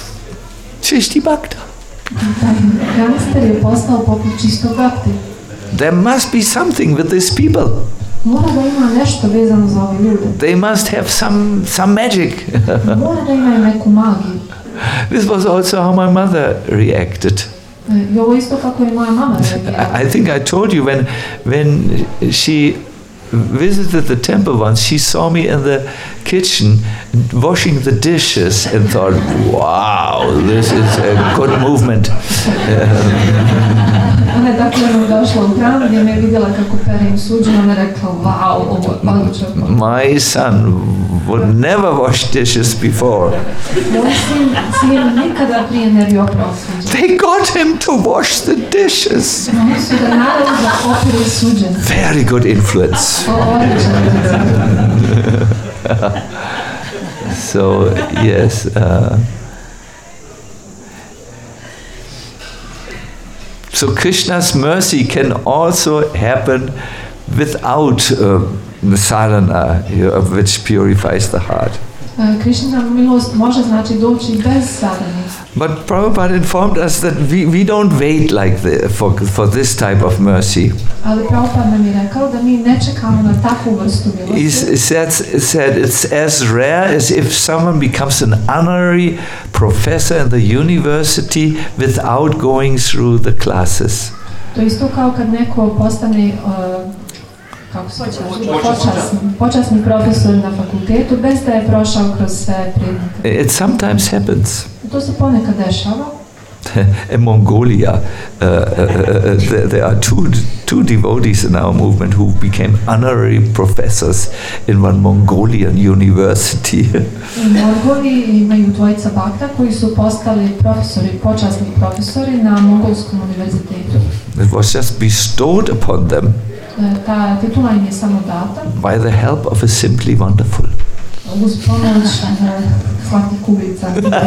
Chisti Bhakta. Taj gangster je postao poput čistog Bhakti. There must be something with these people. Mora da ima nešto vezano za ove ljude. They must have some, some magic. Mora da imaju neku magiju. This was also how my mother reacted. I ovo isto kako je moja mama reagirala. I think I told you when, when she visited the temple once, she saw me in the kitchen washing the dishes and thought, wow, this is a good movement. Ona je dakle došla u hram gdje me vidjela kako perem suđe, ona je rekla, wow, ovo je odlično. My son would never wash dishes before. Moj sin, sin nikada prije ne bi oprao suđe. They got him to wash the dishes. Oni su ga naravno da operu suđe. Very good influence. O, odličan utjecaj. So, yes. Uh, So Krishna's mercy can also happen without uh, the sadhana, you know, which purifies the heart. Krišnina milost može znači doći bez sadhane. But Prabhupada informed us that we, we don't wait like the, for, for this type of mercy. Ali Prabhupada nam je rekao da mi ne čekamo na takvu vrstu milosti. He said, said it's as rare as if someone becomes an honorary professor in the university without going through the classes. To isto kao kad neko postane uh, kako se počasni, počasni profesor na fakultetu bez da je prošao kroz sve predmete. It sometimes happens. To se ponekad dešava. In Mongolia, uh, uh, uh, there, there are two two devotees in our movement who became honorary professors in one Mongolian university. U Mongoliji imaju dvojica bakta koji su postali profesori, počasni profesori na mongolskom univerzitetu. It was just bestowed upon them Ta titula im je samo data by the help of a Simply Wonderful. uz pomoć slatih kuglica.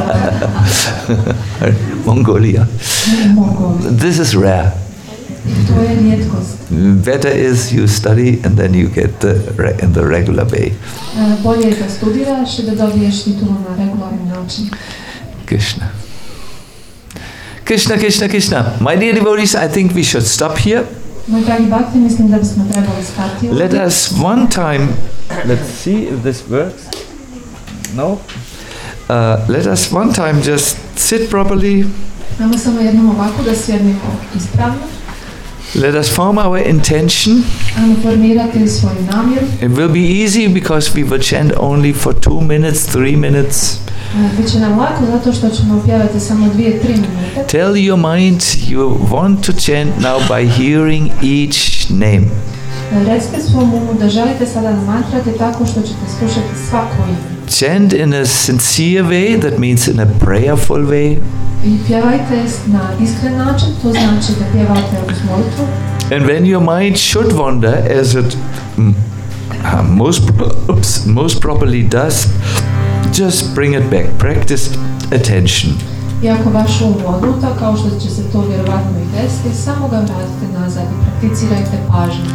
Mongolia. Mongolija. This is rare. To je rijetkost. Better is you study and then you get the re- in the regular way. Bolje je da studiraš i da dobiješ titulu na regularni način. Krishna. Krishna, Krishna, Krishna. My dear devotees, I think we should stop here. Moj dragi bhakti, mislim da bismo trebali stati. Let us one time, let's see if this works. No? Uh, let us one time just sit properly. Ajmo samo jednom ovako da sjednemo ispravno. Let us form our intention. Ajmo formirati svoju namjeru. It will be easy because we will chant only for two minutes, three minutes. Biće nam lako zato što ćemo pjevati samo dvije, tri minute. Tell your mind you want to chant now by hearing each name. Recite svom umu da želite sada namantrati tako što ćete slušati svako ime. Chant in a sincere way, that means in a prayerful way. I pjevajte na iskren način, to znači da pjevate uz molitvu. And when your mind should wander, as it mm, uh, most, oops, most properly does, just bring it back. Practice attention. I ako vaš um odluta, kao što će se to vjerovatno i desiti, samo ga vratite nazad i prakticirajte pažnju.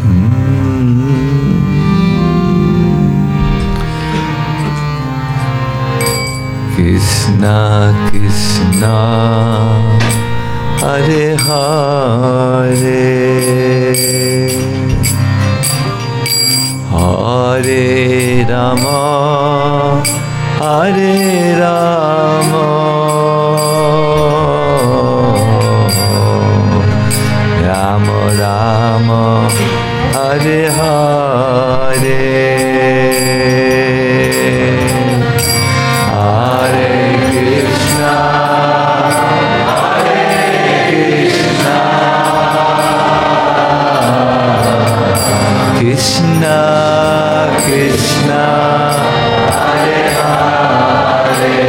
Krishna, Krishna, Hare Hare, Hare Rama, Hare Rama, Rama Rama, Hare Hare. Krishna, Krishna, Hare Hare,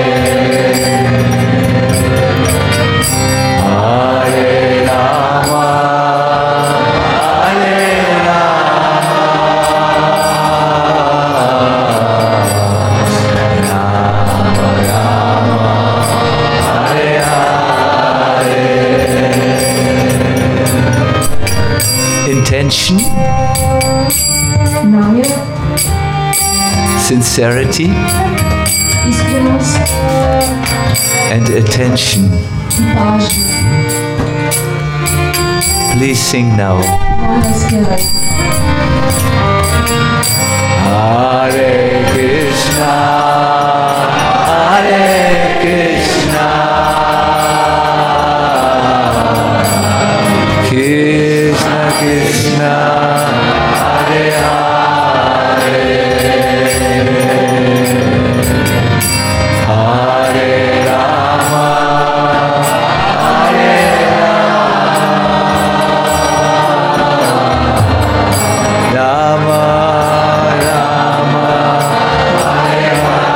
Hare Rama, Hare Rama, Rama Rama, Hare Hare. Intention, Namjera, sincerity, iskrenost and attention. i pažnja. Please sing now. Molim vas pjevajte. Hare Krishna, Hare Krishna, Krishna Krishna, Hare Hare, Hare Rama, Hare Rama, Rama Rama, Hare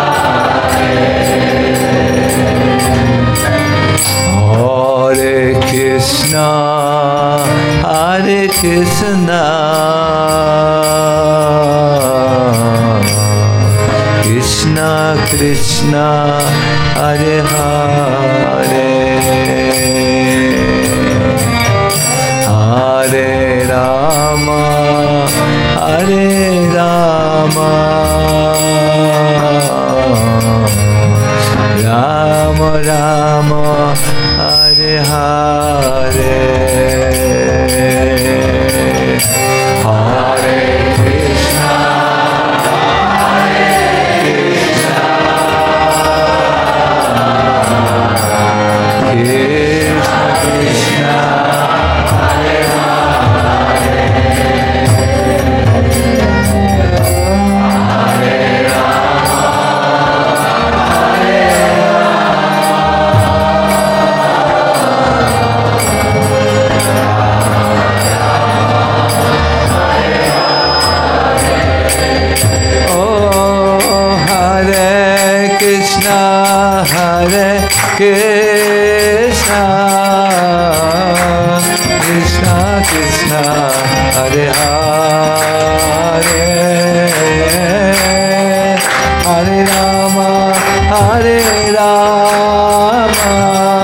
Hare, Hare Krishna, Hare Krishna, Krishna Krishna, Hare Hare. Rama, Hare Hare, Hare Krishna, Hare Krishna, Krishna Krishna, Hare Hare, Hare Rama, Hare Hare Krishna, Krishna Krishna, Hare Hare, Hare Rama, Hare Rama,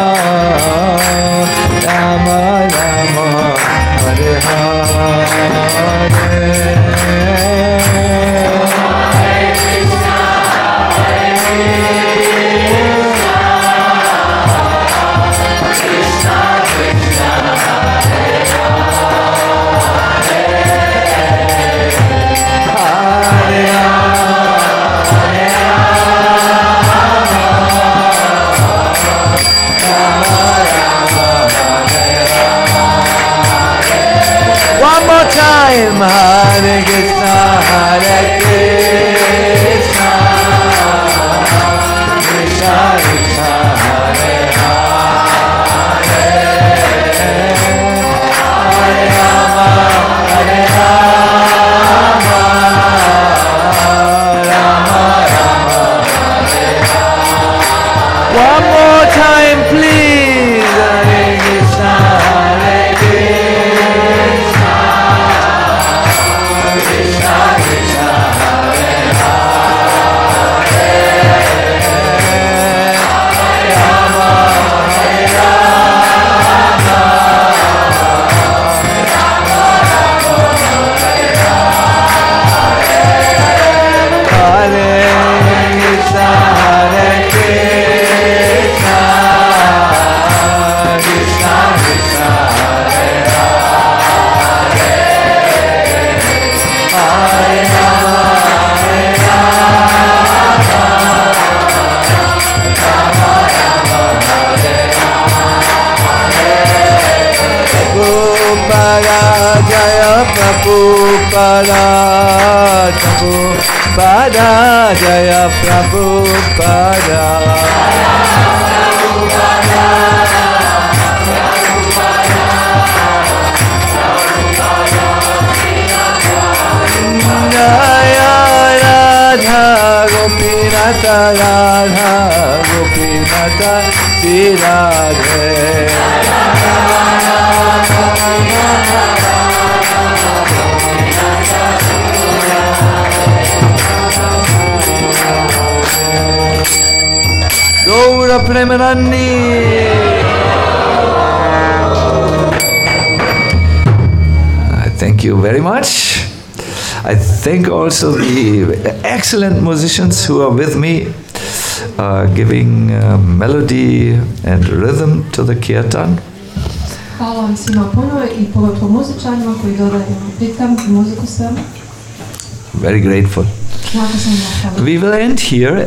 Rama Rama, Hare Hare. Time, Hare Krishna, Hare Krishna, Krishna Krishna, Hare Hare, Hare Rama, Hare Rama, Rama Rama, Hare Hare. One more time, please. Hare Krishna, Hare Krishna, Krishna Krishna, Hare Hare, Hare Rama, Hare Rama, Rama Rama, Hare Hare, Hare Krishna, Hare Krishna, Krishna Krishna, Hare Hare, Hare Rama, Hare Rama, Rama Rama, Hare Hare. Prabhupada Jaya, Prabhupada, Prabhupada Jaya, Prabhupada. Jaya Radha Gopinata, Radha Gopinata, Shri Radhe. Gaura Premanandi. Thank you very much. I thank also the excellent musicians who are with me, uh, giving uh, melody and rhythm to the kirtan. Hvala vam svima puno i pogotovo muzičarima koji dodaju ritam i muziku svemu. Very grateful. Jako sam zahvalna. We will end here